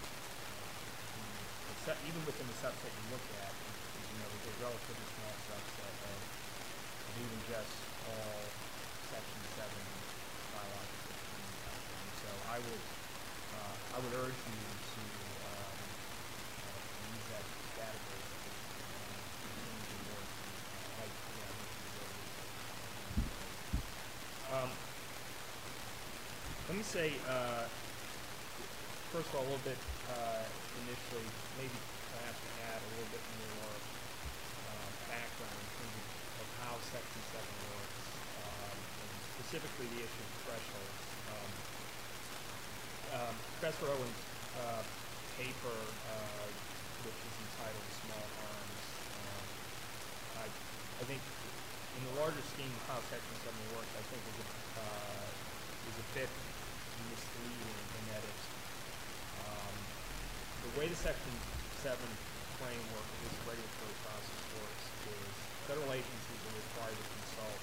Speaker 7: uh, the set, even within the subset you look at, as you know, there's a relatively small subset of, of even just all Section seven biological opinions out there. And so I would, uh, I would urge you to um, uh, use that database. Um, let me say, uh, first of all, a little bit uh, initially, maybe perhaps to add a little bit more uh, background in terms of, of how Section seven works, um, and specifically the issue of thresholds. Um, um, Professor Owen's uh, paper, uh, which is entitled Small Harms, um, I, I think in the larger scheme of how Section seven works, I think is a, uh, is a bit misleading in that it's um, the way the Section seven framework of this regulatory process works is federal agencies are required to consult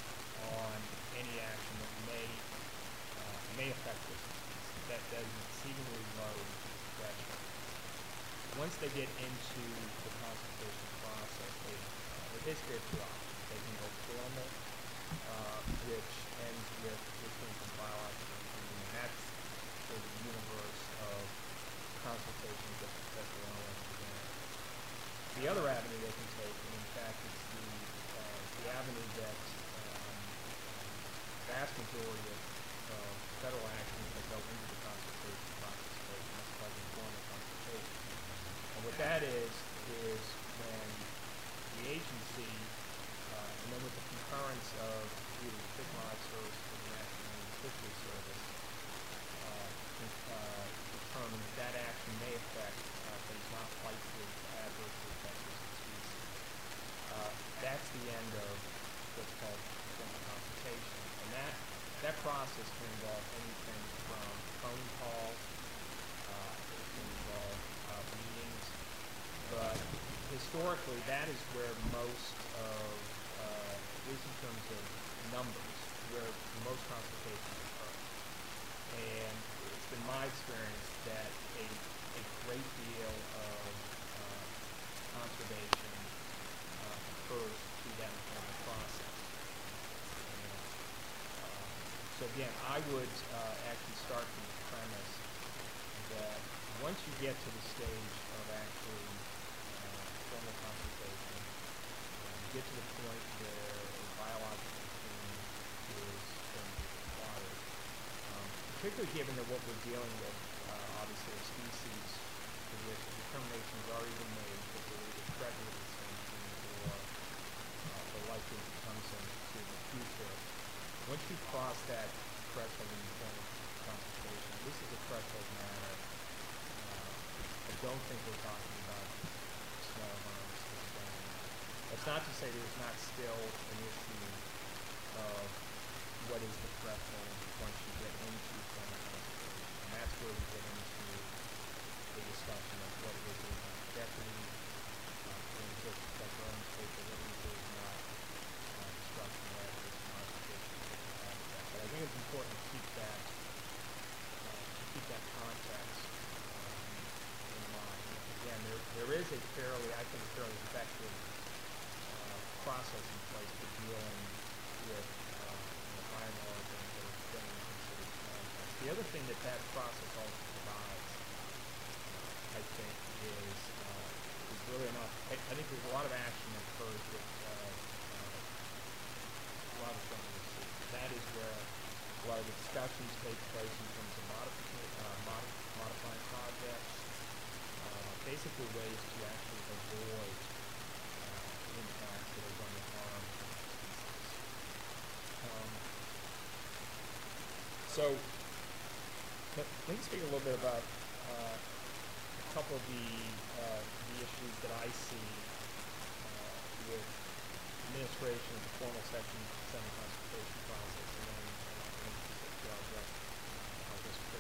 Speaker 7: on any action that may uh, may affect this that that is exceedingly low threshold. Once they get into the consultation process, they uh, they basically have two options. They can go formal, uh, which ends with issuing some biological opinion, and that's for the universe of consultations that Professor Allen presented. The other avenue they can take, and in fact it's the, uh, the avenue that um, the vast majority of uh, federal actions that go into the consultation process take, and that's called informal consultation. And what that is, is when the agency, uh, and then with the concurrence of either the Fish and Wildlife Service or the National Marine Fisheries Service, uh, uh, determine that that action may affect, uh, but is not likely to adversely affect this species. Uh, that's the end of what's called formal consultation. And that, that process can involve anything from phone calls, uh, it can involve uh, meetings, but historically that is where most of, uh, at least in terms of numbers, where most consultations occur. And it's been my experience that a, a great deal of uh, conservation uh, occurs through that informal process. And, um, so again, I would uh, actually start from the premise that once you get to the stage of actually uh, formal consultation, uh, you get to the point where a biological opinion is going to be required. Um, particularly given that what we're dealing with, uh, obviously, are species for which a determination has already been made that they're either threatened with extinction or uh, are likely to become some in the future. Once you cross that threshold in the form of consultation, this is a threshold matter. Uh, I don't think we're talking about small harms to the environment. That's not to say there's not still an issue of what is the threshold once you get into formal consultation. And that's where we get into the discussion of what it is that is not jeopardy, uh, in which Professor Owens paper, what it is that is not uh, destruction or adverse modification of the habitat. But I think it's important to keep that uh, to keep that context um, in mind. And again, there there is a fairly, I think, fairly effective uh, process in place for dealing with by and large, and that are generally considered small effects. The other thing that that process also provides, uh, I think, is uh, is really enough. I, I think there's a lot of action that occurs with uh, uh, a lot of things. That is where a lot of the discussions take place in terms of modification, uh, mod modifying projects, uh, basically ways to actually avoid uh, impacts that are going to harm species. Um, So, let, let me speak a little bit about uh, a couple of the, uh, the issues that I see uh, with administration of the formal Section seven consultation process, and then uh, I'll address how this could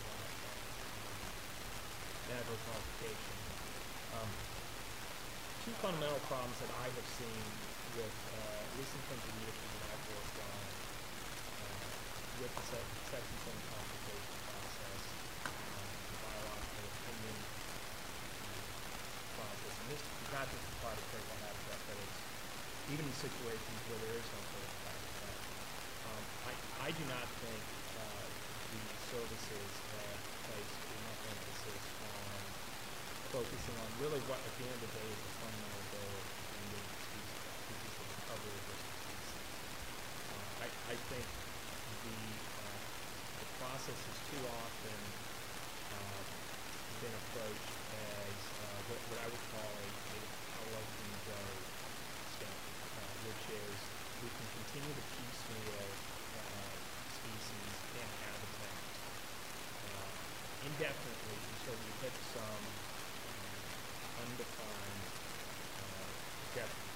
Speaker 7: uh, adverse modification. Um, two fundamental problems that I have seen with, uh, at least in terms of the issues that I've worked on, with the se Section seven consultation process, um, the biological opinion process, and this is not just apply to critical habitat, but it's even in situations where there is no critical habitat. Um, I, I do not think uh, the services have placed enough emphasis on focusing on really what, at the end of the day, is the fundamental goal of the endangered species act, which is the recovery of this species. Uh, I, I think The, uh, the process has too often uh, been approached as uh, what, what I would call a, a how low can you go standard, uh, which is we can continue to piecemeal uh, species and habitat uh, indefinitely until we hit some um, undefined uh, jeopardy.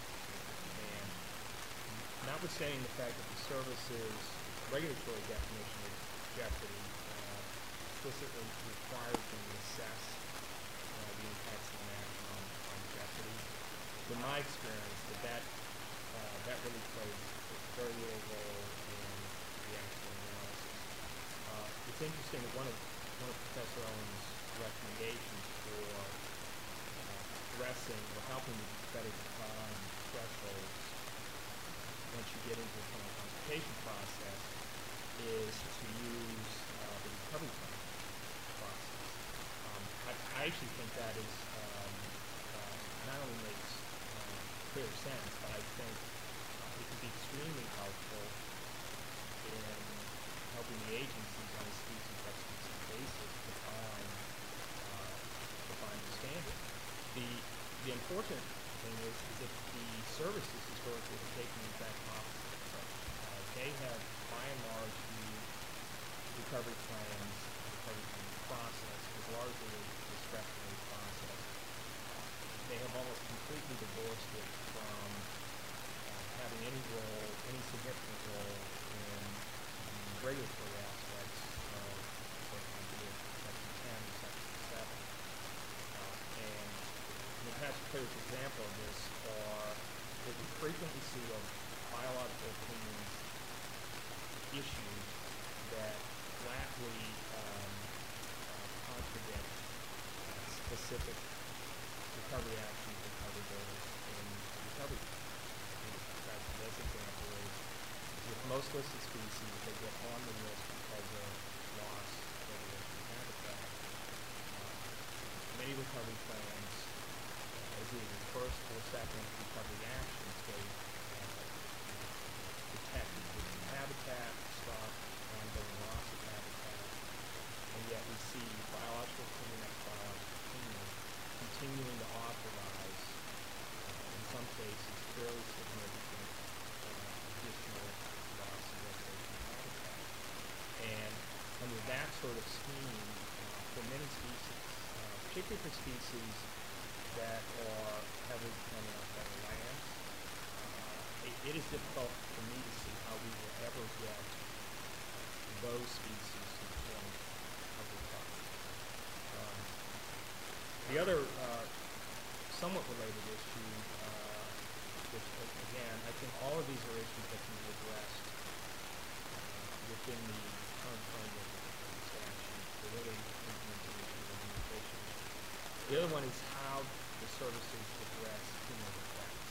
Speaker 7: And notwithstanding the fact that the services regulatory definition of jeopardy uh, explicitly requires them to assess uh, the impacts of an action on, on jeopardy. In my experience, that that, uh, that really plays very little role in the actual analysis. Uh, it's interesting that one of one of Professor Owen's recommendations for uh, addressing or helping to better define thresholds once you get into the criminal computation process is to use uh, the recovery plan process. Um, I, I actually think that is um, uh, not only makes um, clear sense, but I think uh, it can be extremely helpful in helping the agencies on a species by species basis define uh, define the standard. The the important thing is, is that the services historically have taken the exact opposite approach. Uh, they have, by and large, viewed recovery plans, recovery plan process as largely a discretionary process. Uh, they have almost completely divorced it from uh, having any role, any significant role in the regulatory aspects of, for example, Section ten or Section seven. Uh, and the perhaps clearest example of this are that we frequently see of biological opinions issues that flatly um, uh, contradict uh, specific recovery actions, recovery goals in recovery plans. Perhaps the best example is with most listed species, they get on the list because of loss, degradation, of habitat. Uh, many recovery plans, uh, as either the first or second recovery actions, they uh, protect existing habitat, stop ongoing loss of habitat, and yet we see biological opinion after biological opinion continuing to authorize, uh, in some cases, fairly significant uh, additional loss of degradation of habitat. And under that sort of scheme, uh, for many species, uh, particularly for species that are heavily dependent on federal lands, uh, it, it is difficult for me to see how we will ever get those species to the point of recovery. Um, the other uh, somewhat related issue, uh, which again, I think all of these are issues that can be addressed uh, within the current framework of the statute, the really implementation of implementation. The other one is how the services address cumulative effects.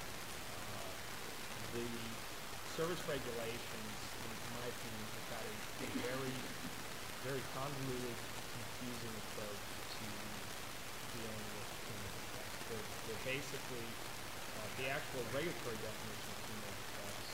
Speaker 7: Uh, the service regulations, in my opinion, have got a, a very, very convoluted, confusing approach to dealing with cumulative effects. They're, they're basically, uh, the actual regulatory definition of cumulative effects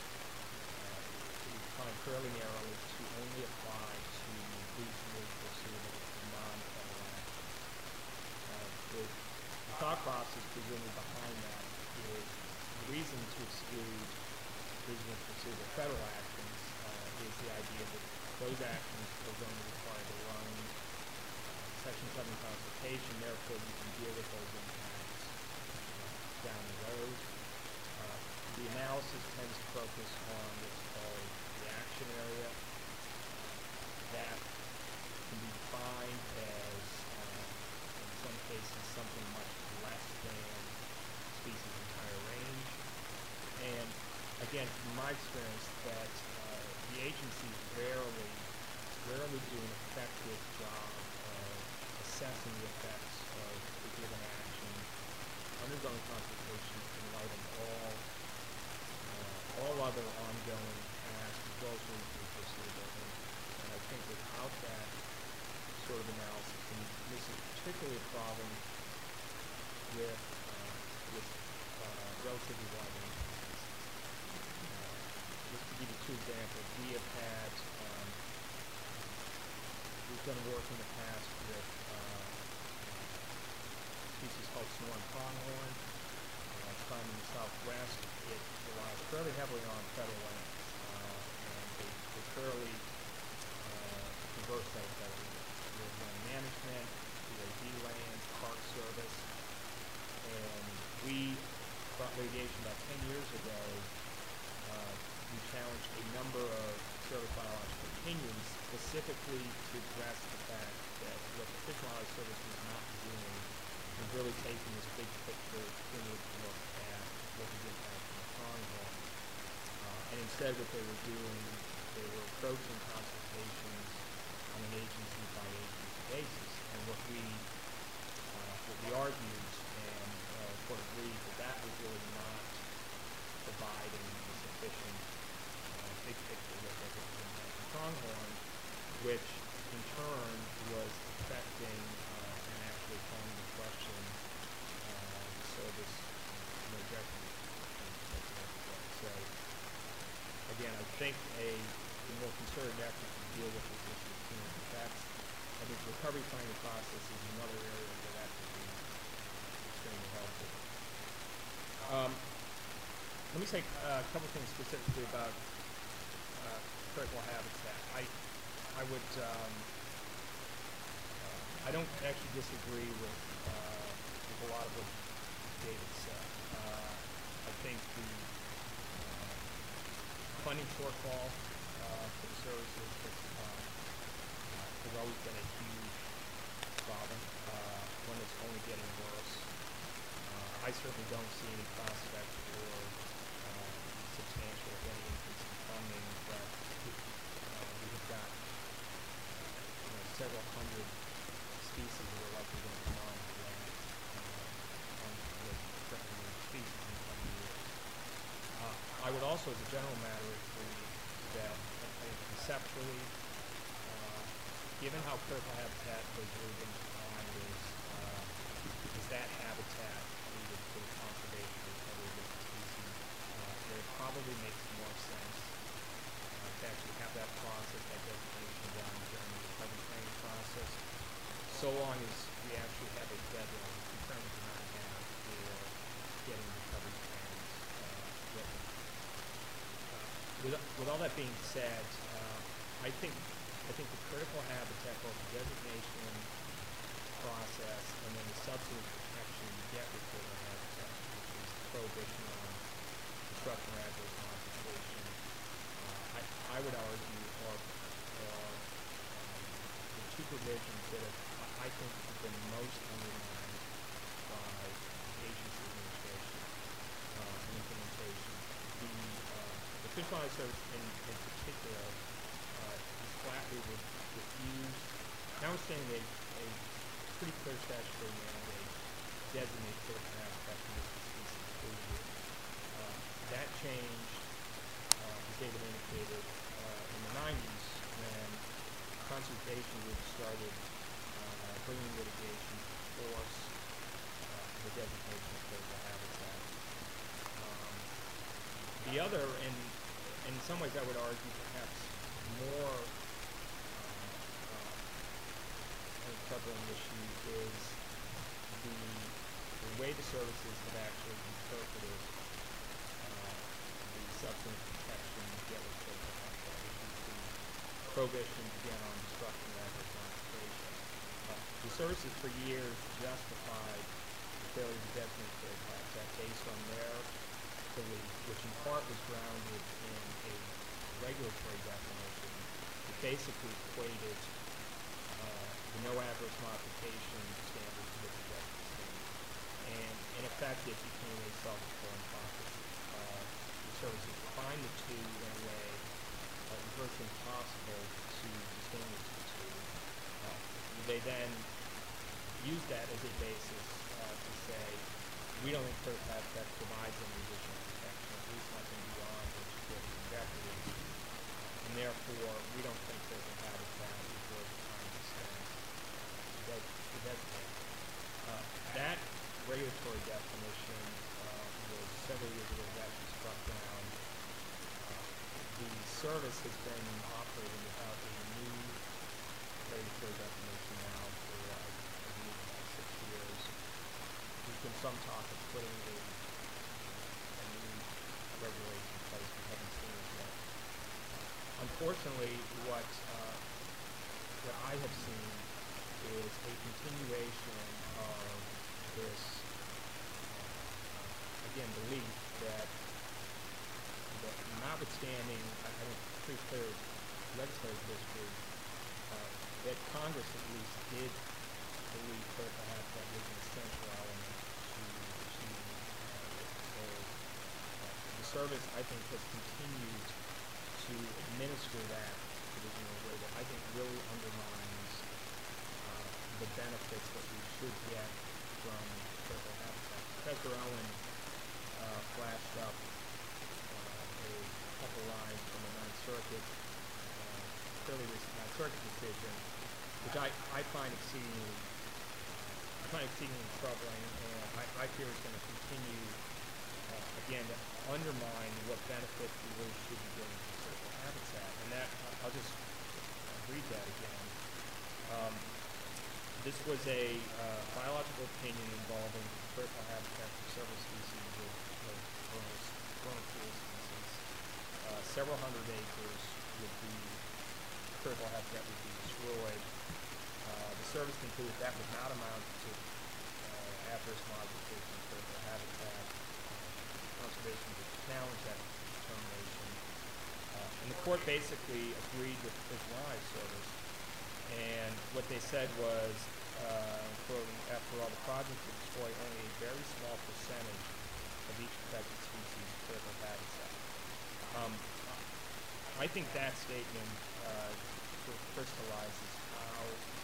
Speaker 7: uh, is defined fairly narrowly to only apply to reasonably foreseeable non-federal actions. Uh, the, the thought process presumably behind that is the reason to exclude reasonably foreseeable federal actions uh, is the idea that those actions are going to require the run uh, Section seven consultation, therefore you can deal with those impacts uh, down the road. Uh, the analysis tends to focus on what's called the action area. Uh, that can be defined as, uh, in some cases, something much less than species' entire range. And again, from my experience, that uh, the agencies rarely, rarely do an effective job of assessing the effects of a given action undergoing consultation in light of all, uh, all other ongoing tasks as well as reasonably foreseeable. And, and I think without that sort of analysis, and this is particularly a problem with, uh, with uh, relatively wide range of species. Uh, just to give you two examples, we have had, um, we've done work in the past with uh, a species called Sonoran pronghorn. Uh, it's found in the southwest. It relies fairly heavily on federal lands, uh, and a, a fairly uh, diverse set of federal lands. We have land management, P A D land, Park Service, and we brought litigation about ten years ago. Uh, we challenged a number of service biological opinions specifically to address the fact that what the Fish and Wildlife Service was not doing was really taking this big picture inward look at what was impacting the pronghorn. Uh, and instead what they were doing, they were approaching consultations on an agency-by-agency basis. And what we, uh, what we argued, and uh, the court agreed, that that was really not providing a sufficient uh, big picture look at what was impacting pronghorn, which in turn was affecting uh, and actually calling into question uh, the service more directly. So again, I think a, a more concerted effort to deal with this issue of cumulative effects. I think the recovery planning process is another area where that could be extremely helpful. Um, let me say uh, a couple things specifically about uh, critical habitat. I I would um, uh, I don't actually disagree with uh, with a lot of what David said. Uh, I think the uh, funding shortfall uh, for the services has, uh, has always been a huge problem, uh, one that's only getting worse. Uh, I certainly don't see any prospect for uh, substantial or any increase in funding, but uh, we have got you know, several hundred species that are likely going to come on to land uh, on with threatened species in the coming years. Uh, I would also, as a general matter, agree that I think conceptually, uh, given how critical habitat has really been defined as, uh, is that habitat needed for the conservation of recovery of different species, uh, that it probably makes more sense uh, to actually have that process, that designation done during the recovery planning process, so long as we actually have a deadline, which we currently do not have, for getting recovery plans uh, written. Uh, with, with all that being said, uh, I think I think the critical habitat, both the designation process and then the substantive protection you get with critical habitat, which is prohibition on destruction or adverse modification, uh, I, I would argue are, are um, the two provisions that have, I think have been most undermined by agency administration uh, and implementation. The, uh, the Fish and Wildlife Service in, in particular uh, is flatly would refuse, notwithstanding a, a pretty clear statutory mandate, designate critical habitat for this species exclusion. Uh, that changed, uh, as David indicated, uh, in the nineties when conservation groups started uh, bringing litigation to force uh, the designation of critical habitat. Um, the other, and in some ways I would argue perhaps more uh, uh, troubling issue is the, the way the services have actually interpreted uh, the substantive protection you get with critical habitat, which is the prohibition again on destruction and adverse modification. Uh, the services for years justified the failure to designate critical habitat based on their belief, which in part was grounded in a regulatory definition that basically equated uh, the no adverse modification standards with the rest of the state. And in effect, it became a self-fulfilling prophecy. Uh, the services defined the two in a way uh, it was virtually impossible to distinguish the two. Uh, they then used that as a basis uh, to say, we don't think critical habitat provides any additional protection, at least nothing beyond what's good in jeopardy, uh, and therefore we don't think critical habitat is worth the time to spend uh, to designate. Uh, that regulatory definition uh, was several years ago was actually struck down. Uh, the service has been operating without a new regulatory definition now for uh, I believe about six years. There's been some talk of putting a, uh, a new regulation in place. We haven't seen it yet. Uh, unfortunately, what uh, what I have seen is a continuation of this, uh, again, belief that that notwithstanding, I think, pretty clear legislative history, that Congress at least did believe critical habitat was an essential element to achieving uh, its goals. Uh, the service, I think, has continued to administer that provision in a way that I think really undermines uh, the benefits that we should get from critical habitat. Professor Owen uh, flashed up uh, a couple lines from the Ninth Circuit, uh, fairly recent Ninth Circuit decision, which I, I find exceedingly I find exceedingly troubling, and I, I fear is going to continue uh, again to undermine what benefits we really should be getting from critical habitat. And that I'll just uh, read that again. Um, this was a uh, biological opinion involving critical habitat for several species of, of vernal vernal pool species. Uh, several hundred acres would be critical habitat would be destroyed. Uh, the service concluded that would not amount to uh, adverse modification of critical habitat. Conservation would challenge that determination. Uh, and the court basically agreed with the Wise service. And what they said was, uh, quoting, after all, the project would destroy only a very small percentage of each protected species' critical habitat. Um, I think that statement uh, sort of crystallizes how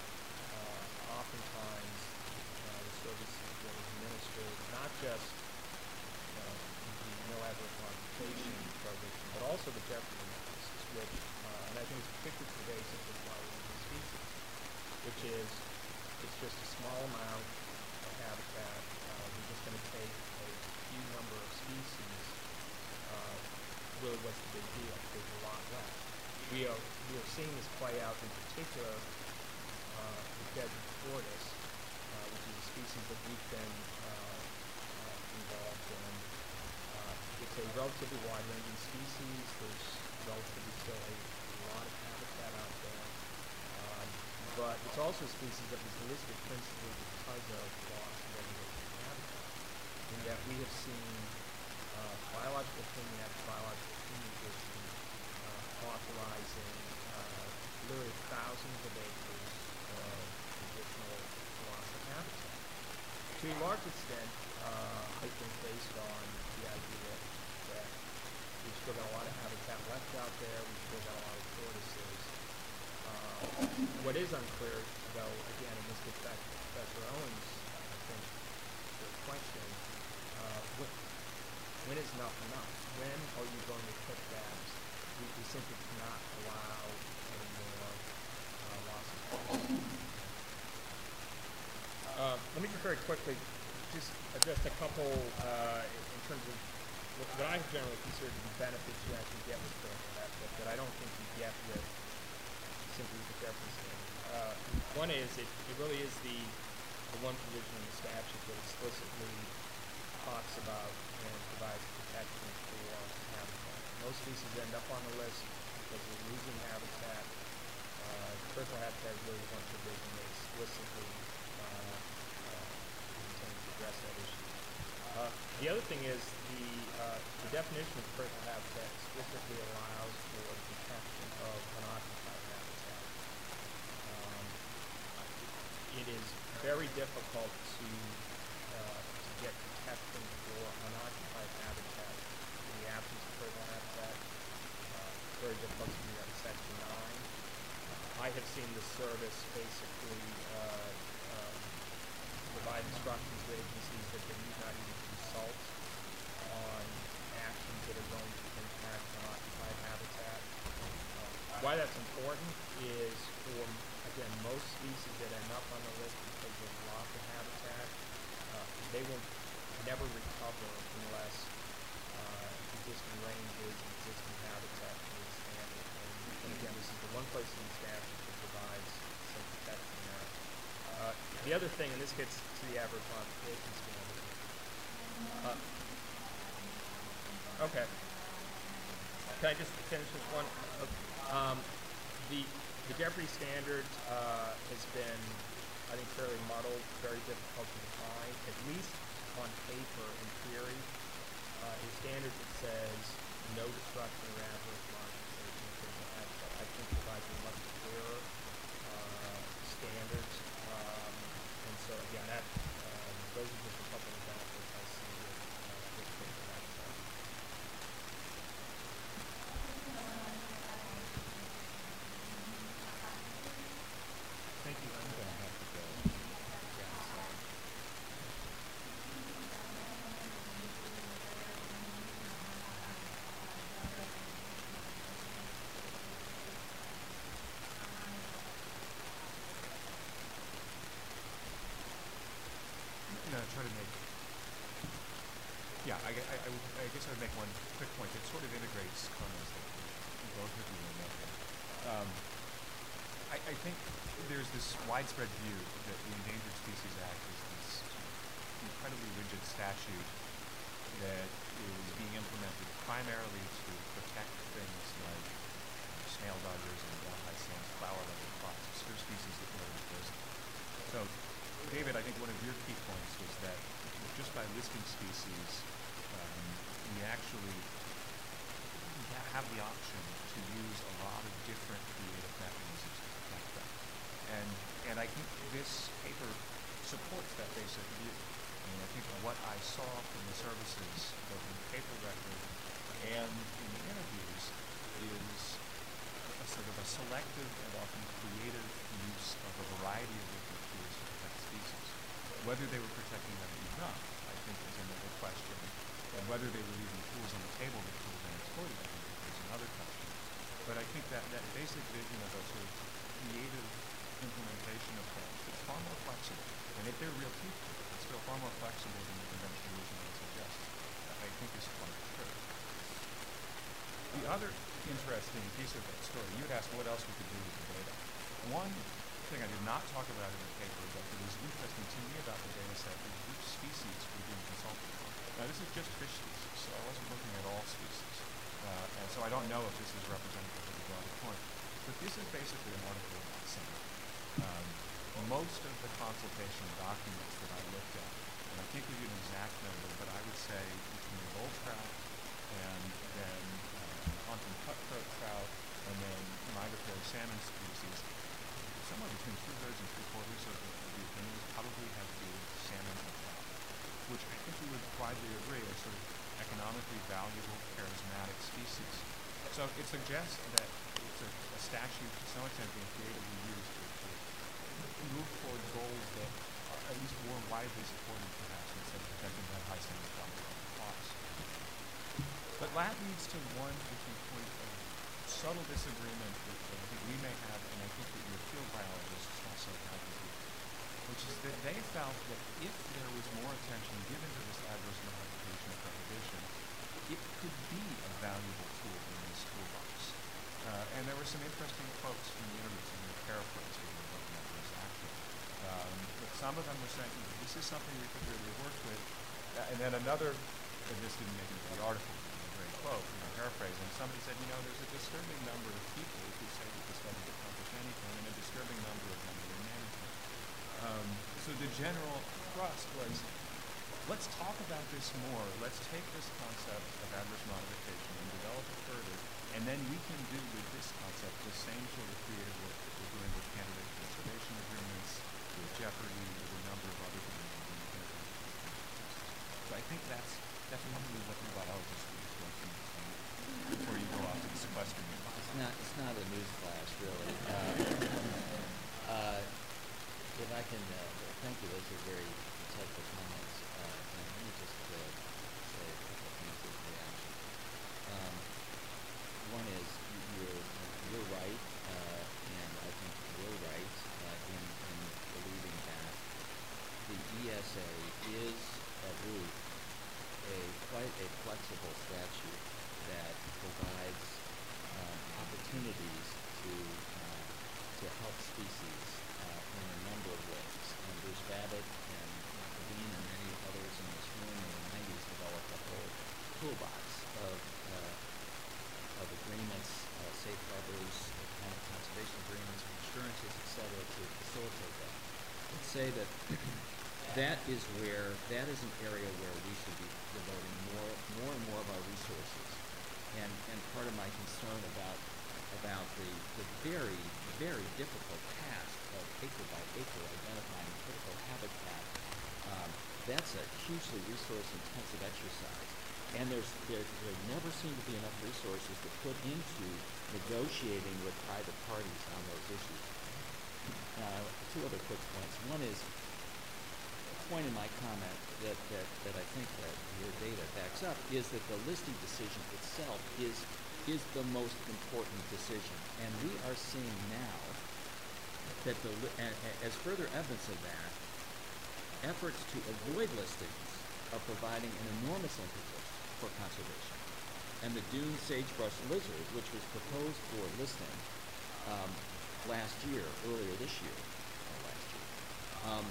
Speaker 7: uh, oftentimes uh, the service is really administered, not just uh, the no adverse modification provision, but also the jeopardy analysis, which, uh, and I think it's particularly pervasive with biological species, which is it's just a small amount of habitat. Uh, we're just going to take a few number of species. Uh, really, what's the big deal? There's a lot left. We are we are seeing this play out in particular uh, with desert tortoise, uh, which is a species that we've been uh, uh, involved in. Uh, it's a relatively wide-ranging species. There's relatively still a, a lot of habitat out there. Um, but it's also a species that was listed principally because of loss of vegetation habitat. And yet we have seen uh, biological opinion after biological opinion issue uh, authorizing uh, literally thousands of acres of additional loss of habitat. To a large extent, uh, I think based on the idea that we've still got a lot of habitat left out there, we've still got a lot of tortoises. Uh, what is unclear, though, again, and this gets back to Professor Owen's, I think, sort of question, uh, when, when is enough enough? When are you going to put that? We, we simply cannot allow any more uh, loss of habitat. Uh, let me just very quickly just address a couple uh, in terms of what, what I generally consider to be benefits you actually get with critical habitat that I don't think you get with simply with the Jeffrey standard. Uh, one is it, it really is the, the one provision in the statute that explicitly talks about and provides protection for habitat. Most species end up on the list because they're losing habitat. Uh, critical habitat is really one provision that explicitly uh, uh, intends to address that issue. Uh, the other thing is the, uh, the definition of critical habitat explicitly allows for the protection of unoccupied habitat. Um, it is very difficult to, uh, to get protection for unoccupied habitat in the absence of critical habitat. Uh, very difficult to do that in Section nine. Uh, I have seen the service basically uh, um, provide instructions to agencies that they need not even consult on actions that are going to impact unoccupied habitat. Uh, why that's important is for, again, most species that end up on the list because of loss of habitat, uh, they will never recover unless uh, existing ranges and existing habitat is expanded. And, and again, this is the one place in the statute that provides some protection there. Uh, the other thing, and this gets to the adverse modification standard. Uh, okay. Can I just finish this one? Um, the the Jeopardy standard uh, has been, I think, fairly muddled, very difficult to define, at least on paper in theory. Uh, a standard that says no destruction or adverse modification of critical habitat, I think provides a much clearer uh, standards. Um, and so again, that um, those are just a couple of benefits I see with uh, this paper actually. Thank you.
Speaker 5: I'm gonna have to go. Yeah, sorry.
Speaker 4: You know, try to make, yeah, I, gue- I, I, would, I guess I would make one quick point that sort of integrates comments that both of you were making. Um, I, I think there's this widespread view that the Endangered Species Act is this sort of incredibly rigid statute that is being implemented primarily to protect things like uh, snail dodgers and brown hyacinth flower-loving flies, obscure species that go exist. So, David, I think one of your key points was that just by listing species, um, we actually ha- have the option to use a lot of different creative mechanisms to protect them. And, and I think this paper supports that basic view. I mean, I think what I saw from the services, both in the paper record and in the interviews, is a sort of a selective and often creative use of a variety of different tools to protect species. Whether they were protecting them enough, I think, is another question. And whether they were leaving tools on the table that could have been exploited, I think, is another question. But I think that that basic vision of a sort of creative implementation of things that's far more flexible, and if they're real teeth to it, it's still far more flexible than the conventional wisdom would suggest, I think is quite true. The other interesting piece of that story, you had asked what else we could do with the data. One thing I did not talk about in the paper, but that was interesting to me about the data set is which species we're being consulted on. Now this is just fish species, so I wasn't looking at all species. Uh, and so I don't know if this is representative of the broader point. But this is basically an article about salmon. Um, most of the consultation documents that I looked at, and I can't give you an exact number, but I would say between bull trout and then uh, hunting cutthroat trout and then migratory salmon species, somewhere between two-thirds and three-quarters of the, the opinions probably have to do with salmon and trout, which I think we would widely agree are sort of economically valuable, charismatic species. So it suggests that it's a, a statute to some extent being creatively used to, to move toward goals that are at least more widely supported perhaps instead of protecting that high standard clause. But that leads to one, I think, point of subtle disagreement that I think we may have, and I think that your field biologists also have as well, which is that they felt that if there was more attention given to this adverse modification prohibition, it could be a valuable tool in this toolbox. Uh, and there were some interesting quotes from the interviews, I'm going to paraphrase what they were looking at exactly. Um, but some of them were saying, you know, this is something we could really work with. Uh, and then another, and this didn't make it into the article, a great quote, you know, paraphrasing, somebody said, you know, there's a disturbing number of people who say that this doesn't accomplish anything, and a disturbing number of them are in management. Um, so the general thrust was, let's talk about this more. Let's take this concept of adverse modification and develop it further, and then we can do with this concept the same sort of creative work that we're doing with candidate conservation agreements, with Jeopardy, with a number of other things. So I think that's that's probably what the biologist was looking at before you go off to sequester me.
Speaker 5: It's not, it's not a news flash, really. Uh, uh, if I can, uh, thank you, those are very insightful comments. Uh, and let me just uh, say a couple of things as reaction. Um, one is you- you're, you're right, uh, and I think we're right uh, in, in believing that the E S A is at root a quite a flexible statute that provides um, opportunities to uh, to help species uh, in a number of ways. And Bruce Babbitt and Michael Dean and many others in this room in the nineties developed a whole toolbox of uh, of agreements, uh, safe harbors, uh, kind of conservation agreements, insurances, et cetera, to facilitate that. Let's say that that is where, that is an area where we should be devoting more, more and more of our resources. And, and part of my concern about, about the, the very, very difficult task of acre by acre identifying critical habitat, um, that's a hugely resource-intensive exercise. And there's, there, there never seem to be enough resources to put into negotiating with private parties on those issues. Uh, two other quick points. One is a point in my comment that, that, that I think that your data backs up is that the listing decision itself is, is the most important decision. And we are seeing now that the, li- and, and as further evidence of that, efforts to avoid listings are providing an enormous impetus for conservation. And the dune sagebrush lizard, which was proposed for listing um, last year, earlier this year, or last year, um,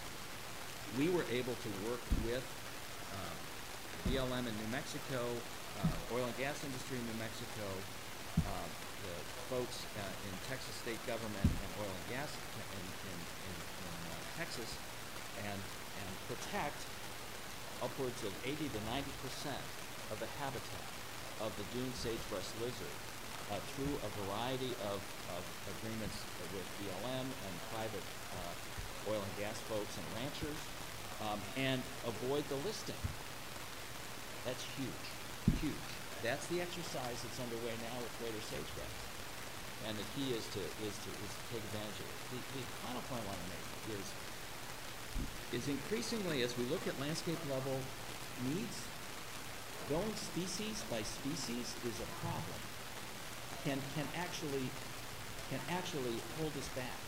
Speaker 5: we were able to work with uh, B L M in New Mexico, uh, oil and gas industry in New Mexico, uh, the folks uh, in Texas state government and oil and gas in, in, in, in uh, Texas, and, and protect upwards of eighty to ninety percent of the habitat of the dune sagebrush lizard uh, through a variety of, of agreements with B L M and private uh, oil and gas folks and ranchers, um, and avoid the listing. That's huge, huge. That's the exercise that's underway now with greater sagebrush. And the key is to, is to, is to take advantage of it. The, the final point I want to make is is increasingly, as we look at landscape level needs, going species by species is a problem. Can can actually can actually hold us back.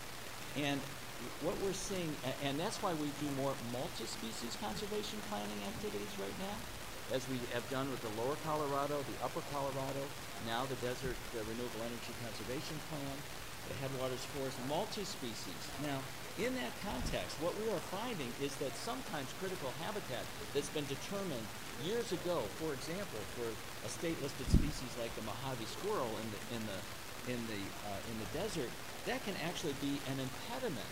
Speaker 5: And what we're seeing, and that's why we do more multi-species conservation planning activities right now, as we have done with the Lower Colorado, the Upper Colorado, now the Desert the Renewable Energy Conservation Plan, the Headwaters Forest, multi-species. Now, in that context, what we are finding is that sometimes critical habitat that's been determined years ago, for example, for a state-listed species like the Mojave squirrel in the in the in the uh, in the desert, that can actually be an impediment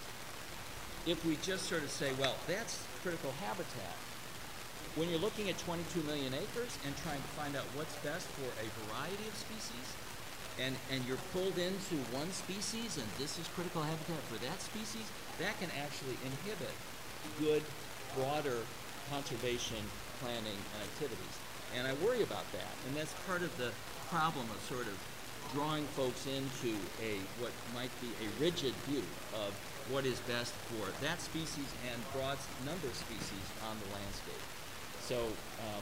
Speaker 5: if we just sort of say, well, that's critical habitat. When you're looking at twenty-two million acres and trying to find out what's best for a variety of species, and, and you're pulled into one species and this is critical habitat for that species, that can actually inhibit good, broader conservation planning and activities. And I worry about that, and that's part of the problem of sort of drawing folks into a what might be a rigid view of what is best for that species and broad number of species on the landscape. So um,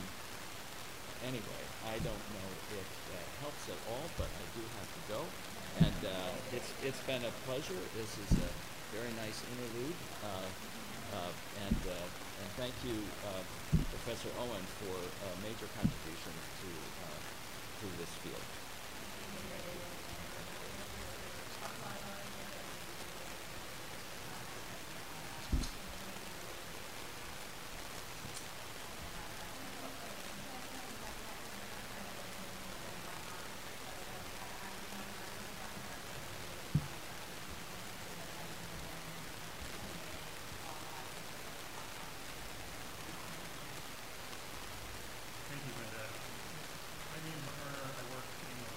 Speaker 5: anyway, I don't know if that helps at all, but I do have to go. And uh, it's it's been a pleasure. This is a very nice interlude, uh, uh, and uh, and thank you, uh, Professor Owen, for a major contribution to uh, to this field.
Speaker 4: Thank you, Linda. My name is Werner. I work in the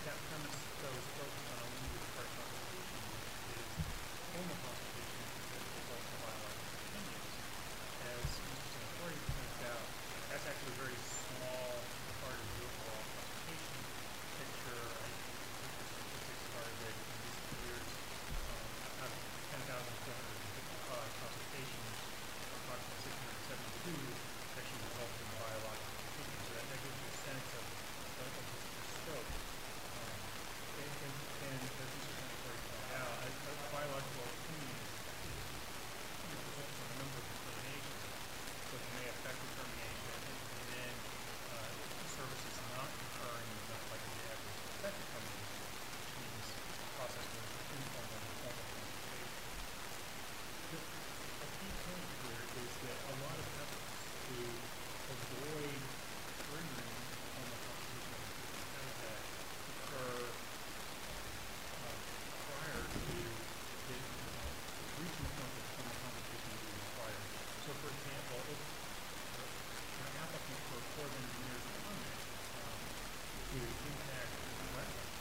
Speaker 7: that premise, though, is focused on a limited part consultation, which is formal consultation that results in biological opinions. As Mister Santori points out, that's actually a very small part of the overall consultation picture. I think the statistics are that in recent years, um, out of ten thousand four hundred fifty-five consultations, approximately six hundred seventy-two actually result in biological opinions. So that, that gives you a sense of, of, of the, the scope. Um, and, and, and as Mister Santori pointed out, a, a biological opinion is, is you know, results from a number of determinations. So it may affect determination, and, and then uh, services not occurring is not likely to adversely affect determination, which means the process moves from informal to formal consultation. The, a key point here is that a lot of efforts to avoid triggering formal consultation of the habitat occur uh, prior to the, uh, reaching the point that formal consultation will be required. So, for example, if uh, an applicant for a Corps of Engineers permit um, to impact wetlands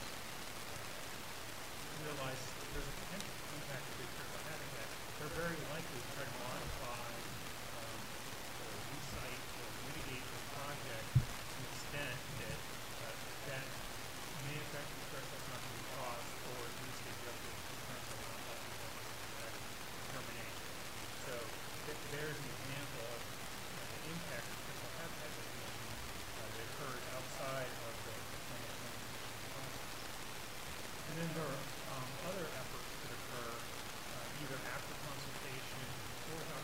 Speaker 7: realize there's a potential to impact a big critical habitat, they're very likely to try to modify um, or recite or mitigate the project to the extent that uh, that may affect the threshold not to be crossed, or at least get up to the threshold not likely to affect determination. So th- there's an example of uh, the impact of critical habitat definition uh, that occurs outside of the formal consultation process. And then there are um, other efforts that occur uh, either after consultation or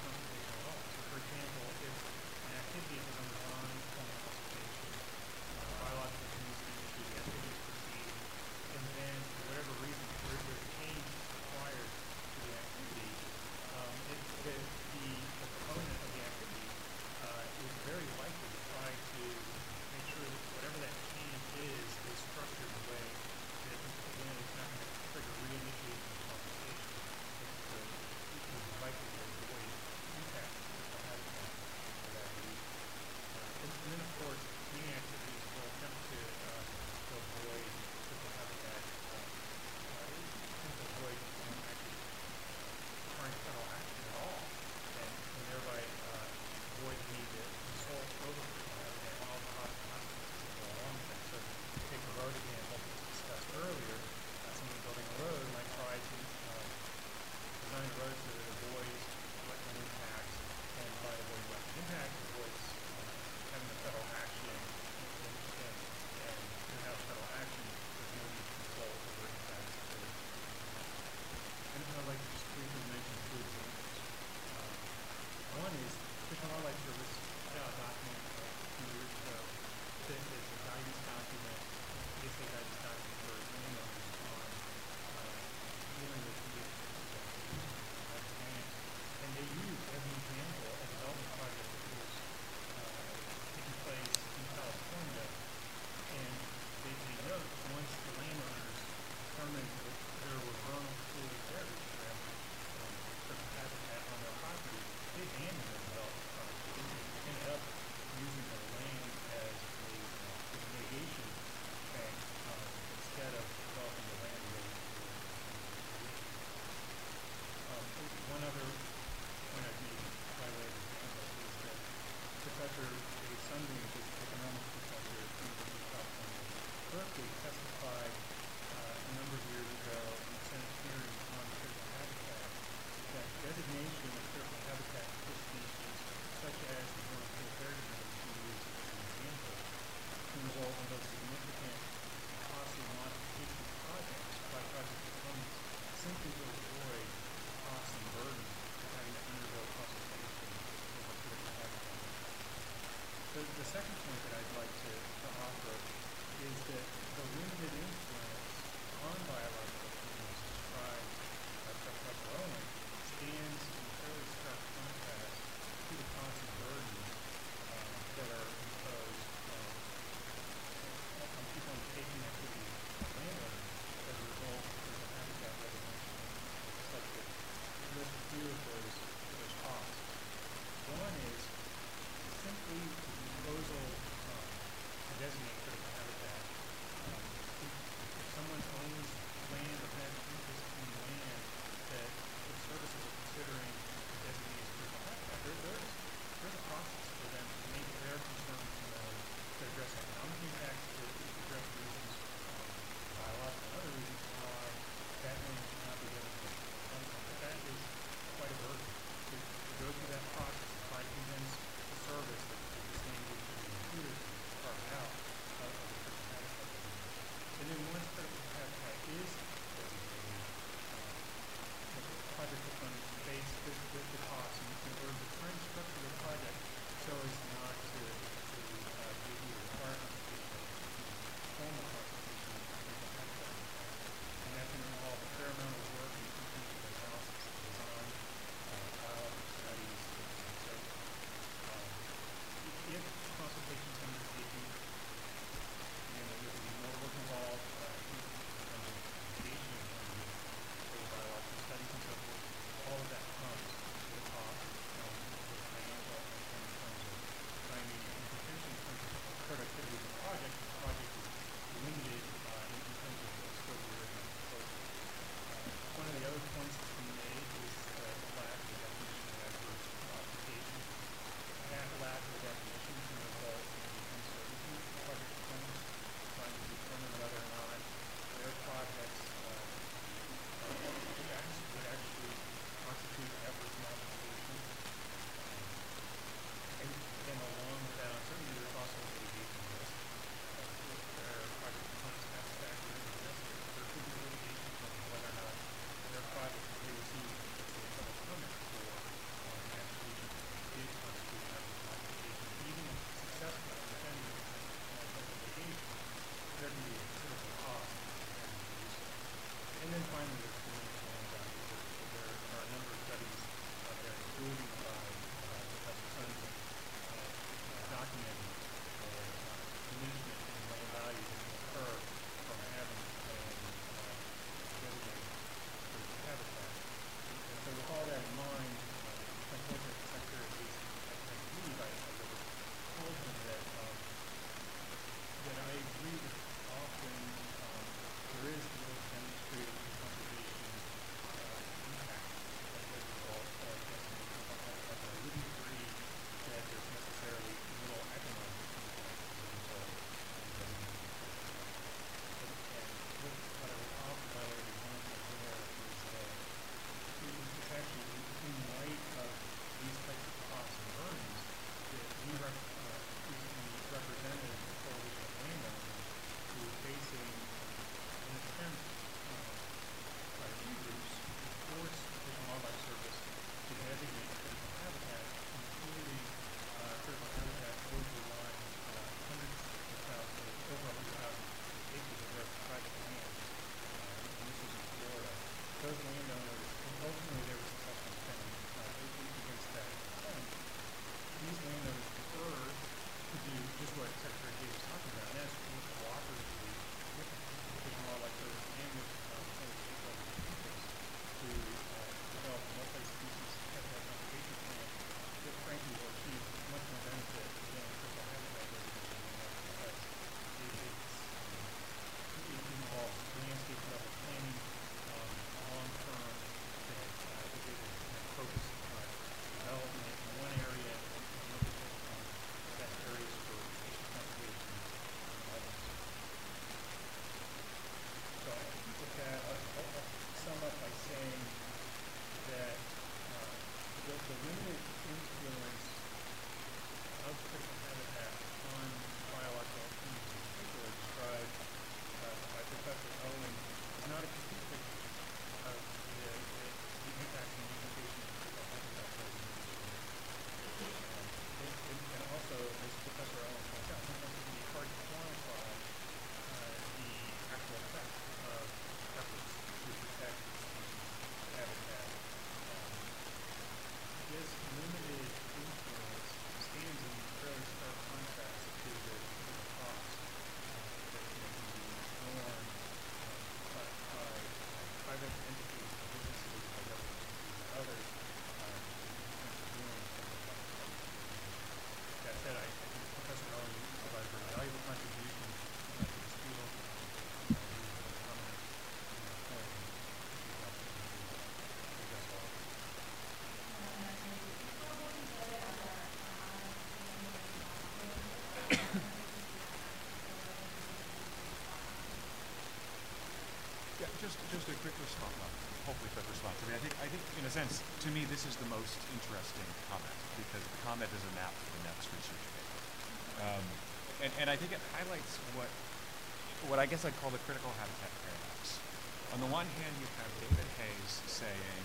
Speaker 4: Yeah, just just a quick response. Well, hopefully, quick response. I mean, I think I think in a sense, to me, this is the most interesting comment because the comment is a map for the next research paper, um, and and I think it highlights what what I guess I'd call the critical habitat paradox. On the one hand, you have David Hayes saying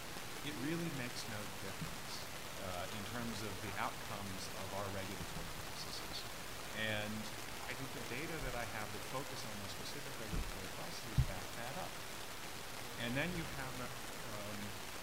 Speaker 4: it really makes no difference uh, in terms of the outcomes of our regulatory processes, and I think the data that I have that focus on the specific regulatory processes back that up. And then you have the, um,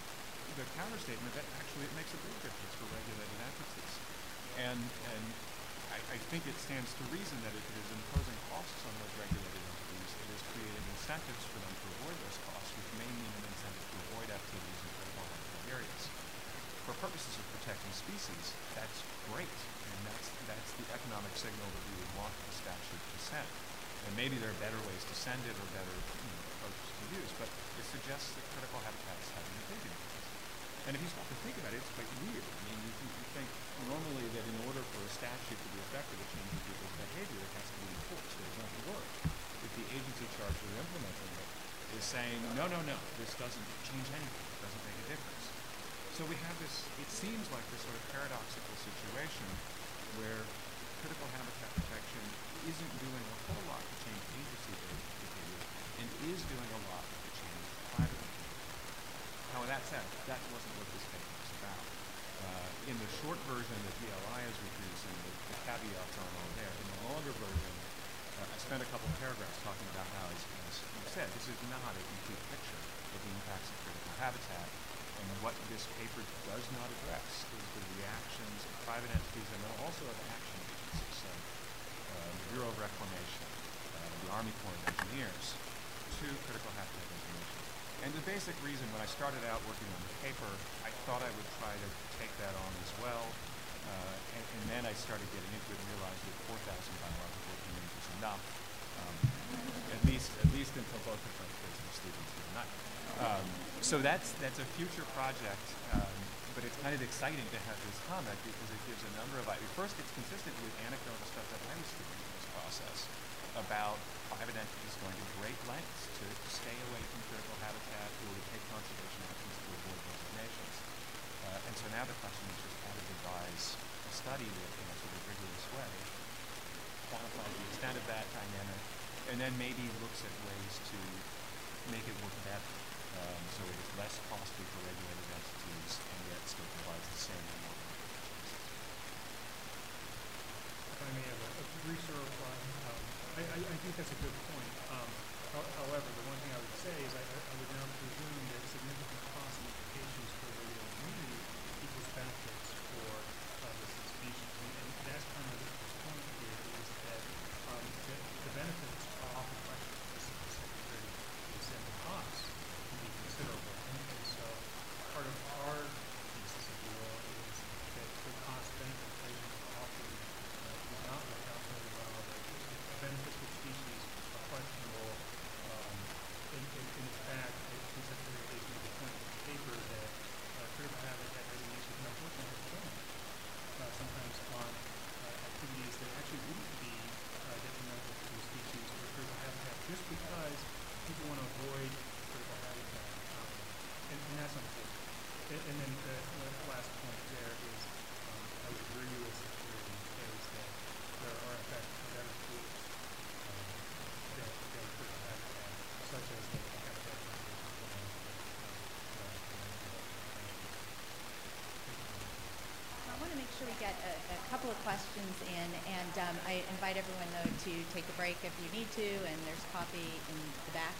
Speaker 4: the counterstatement that actually it makes a big difference for regulated entities. And, and I, I think it stands to reason that if it is imposing costs on those regulated entities, it is creating incentives for them to avoid those costs, which may mean an incentive to avoid activities in critical habitat areas. For purposes of protecting species, that's great, and that's that's the economic signal that we would want the statute to send. And maybe there are better ways to send it or better you know, approaches to use, but it suggests that critical habitats have an opinion. And if you stop to think about it, it's quite weird. I mean, you, you think normally that in order for a statute to be effective at changing people's behavior, it has to be enforced, it won't work. If the agency charged with implementing it is saying, no, no, no, this doesn't change anything, it doesn't make a difference. So we have this, it seems like this sort of paradoxical situation where critical habitat protection isn't doing a whole lot to change agency-based behavior and is doing a lot to change private behavior. Now with that said, that wasn't what this paper was about. Uh, in the short version that D L I is reproducing, the, the caveats aren't all there. In the longer version, uh, I spent a couple of paragraphs talking about how, as, as you said, this is not a complete picture of the impacts of critical habitat. And what this paper does not address is the reactions of private entities and then also of action agencies, so uh, the Bureau of Reclamation, uh, the Army Corps of Engineers, to critical habitat information. And the basic reason when I started out working on the paper, I thought I would try to take that on as well, uh, and, and then I started getting into it and realized that four thousand biological opinions was enough, um, at least at least until both the French and Stevens did not. Um, so that's that's a future project, um, but it's kind of exciting to have this comment because it gives a number of ideas. First, it's consistent with anecdotal stuff that I was doing in this process about private entities going to great lengths to stay away from critical habitat or to take conservation actions to avoid designations. Uh, and so now the question is just how to devise a study that, in a sort of rigorous way, quantifies the extent of that dynamic, and then maybe looks at ways to make it work better. Um, so it is less costly for regulated entities and yet still provides the same amount of protections.
Speaker 8: If I may have a, a brief sort of reply, um, I, I, I think that's a good point. Um, ho- however, the one thing I would say is I, I would now presume that significant cost and implications for the regular community equals benefits for uh, listed species. And, and that's kind of the first point here is that um, the, the benefits are often questioned. The Secretary said the costs can be considerable. And, and so part of our thesis, if you will, is that the cost-benefit equation often uh, is not worked out very well. The benefits for species are questionable. Um, and, and, and in fact, I think Secretary Hayes made the point in the paper that uh, critical habitat designations can unfortunately have shown uh, sometimes on uh, activities that actually wouldn't be uh, detrimental to species or critical habitat just because people want to avoid critical habitat. Um, and, and that's unfortunate. And, and then the, the last point there is um, I would agree with Secretary Hayes that there are in fact better tools um, than, than critical habitat, such as the habitat preservation plan.
Speaker 6: I want to make sure we get a, a couple of questions in, and um, I invite everyone, though, to take a break if you need to, and there's coffee in the back.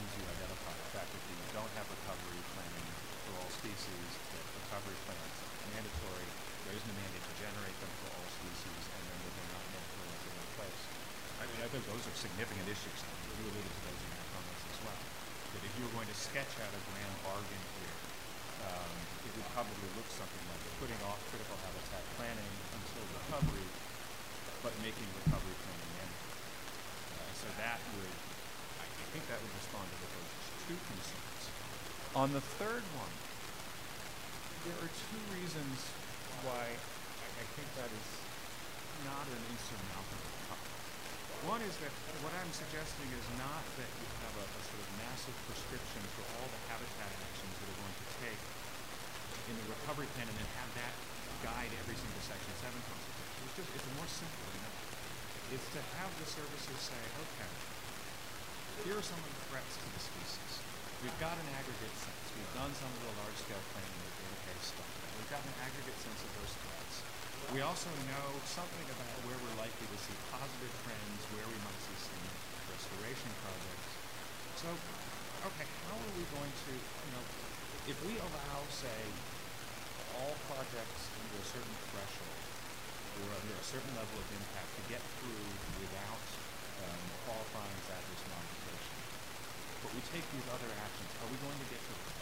Speaker 4: reasons you identified, the fact that you don't have recovery planning for all species, that recovery plans are mandatory, there isn't a mandate to generate them for all species, and then that they're not mandatory in every place. I mean, I think those are significant issues. I mean, you alluded to those in your comments as well. That if you were going to sketch out a grand bargain here, um, it would probably look something like putting off critical habitat planning until recovery, but making recovery planning mandatory. Uh, so that would, I think that would respond to the first two concerns. On the third one, there are two reasons why I, I think that is not an insurmountable problem. One is that what I'm suggesting is not that you have a, a sort of massive prescription for all the habitat actions that are going to take in the recovery plan and then have that guide every single Section seven consultation. It's just, it's more simple than that. It's to have the services say, okay, here are some of the threats to the species. We've got an aggregate sense. We've done some of the large-scale planning with database stuff. We've got an aggregate sense of those threats. We also know something about where we're likely to see positive trends, where we might see some restoration projects. So, okay, how are we going to, you know, if we allow, say, all projects under a certain threshold or under a certain level of impact to get through without um, qualifying as adverse modification, but we take these other actions, are we going to get to them?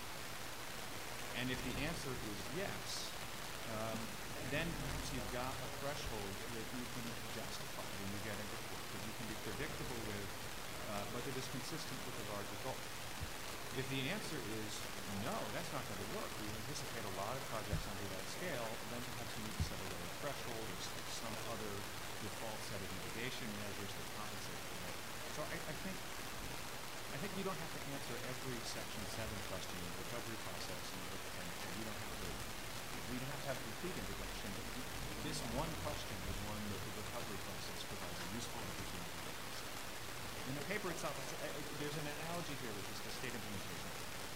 Speaker 4: And if the answer is yes, um, then perhaps you've got a threshold that you can justify when you get into court, that you can be predictable with, uh, but that is consistent with the larger goal. If the answer is no, that's not going to work, we anticipate a lot of projects under that scale, then perhaps you need to set a lower threshold or some other default set of mitigation measures that compensate for that. So I, I think I think you don't have to answer every Section seven question in the recovery process, and, and, and you don't have to we don't have to have complete integration, but this one question is one that the recovery process provides a useful opportunity to answer. In the paper itself, it's, uh, there's an analogy here, which is the state implementation.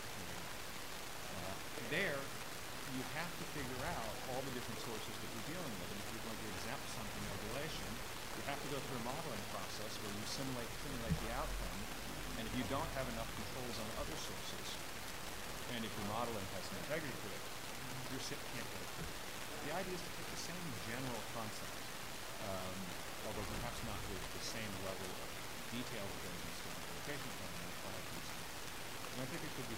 Speaker 4: Uh, there, you have to figure out all the different sources that you're dealing with, and if you're going to exempt some from regulation, you have to go through a modeling process where you simulate, simulate the outcome, and if you don't have enough controls on other sources, and if your modeling has some integrity to it, your S I P can't get approved. The idea is to take the same general concept, um, although perhaps not with the same level of detail that goes into the implementation plan and apply it to the And I think it could be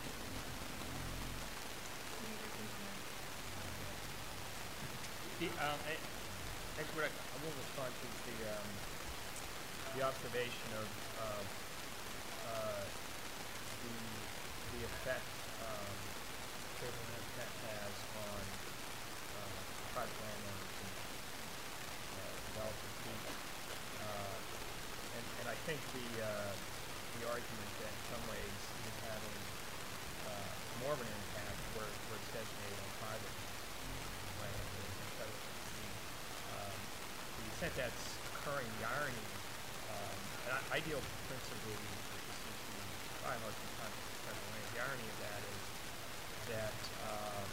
Speaker 7: The, um, I, actually, what I, I will respond to is the, um, the observation of, of uh, the, the effect um, critical habitat has on uh, private landowners and uh, developers. Uh, and, and I think the, uh, the argument that in some ways is having uh, more of an impact where, where it's designated on private land than federal land. Um, to the extent that's occurring, the irony, um, and I, I deal principally with this issue by and large in the context of federal land. The irony of that is that um,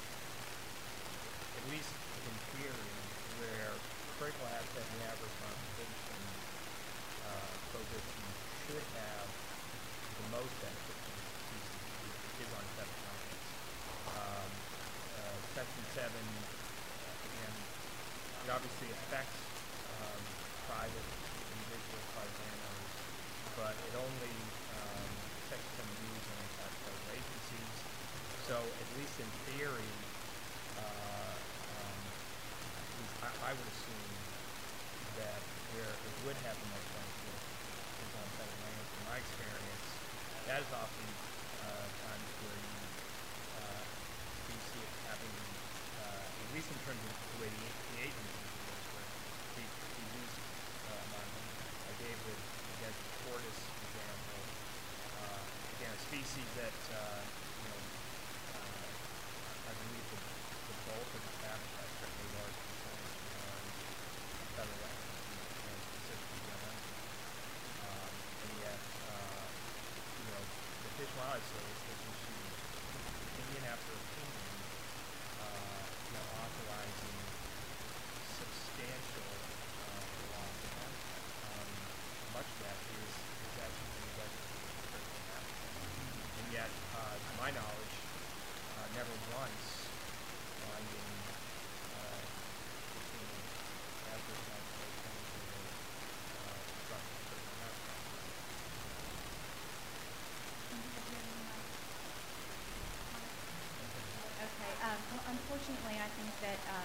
Speaker 7: at least in theory, where critical habitat and adverse modification uh, prohibition should have the most benefit from the species is on federal lands. Um, uh, Section seven, uh, again, it obviously affects um, private individual private landowners, but it only um, Section seven views only affects federal agencies. So at least in theory, uh, um, at least I, I would assume that where it would have the most benefit is on federal lands. In my experience, that is often uh, times where you uh, you see it having, uh, at least in terms of the way the, the agency works, where we, we use uh, modeling. I gave the against the tortoise example. Uh, again, a species that uh, you know uh, I believe the, the bulk of its habitat, certainly a large percentage, is on federal land, and specifically B L M. Um, and yet, uh, you know, the Fish and Wildlife Service has issued opinion after opinion, uh, you know, authorizing substantial uh, loss of habitat. Um, much of that is, is actually being designated for critical my knowledge, uh, never once finding uh, between adverse modifications or uh, construction of critical mass processes.
Speaker 6: Okay. Um, well, unfortunately, I think that um,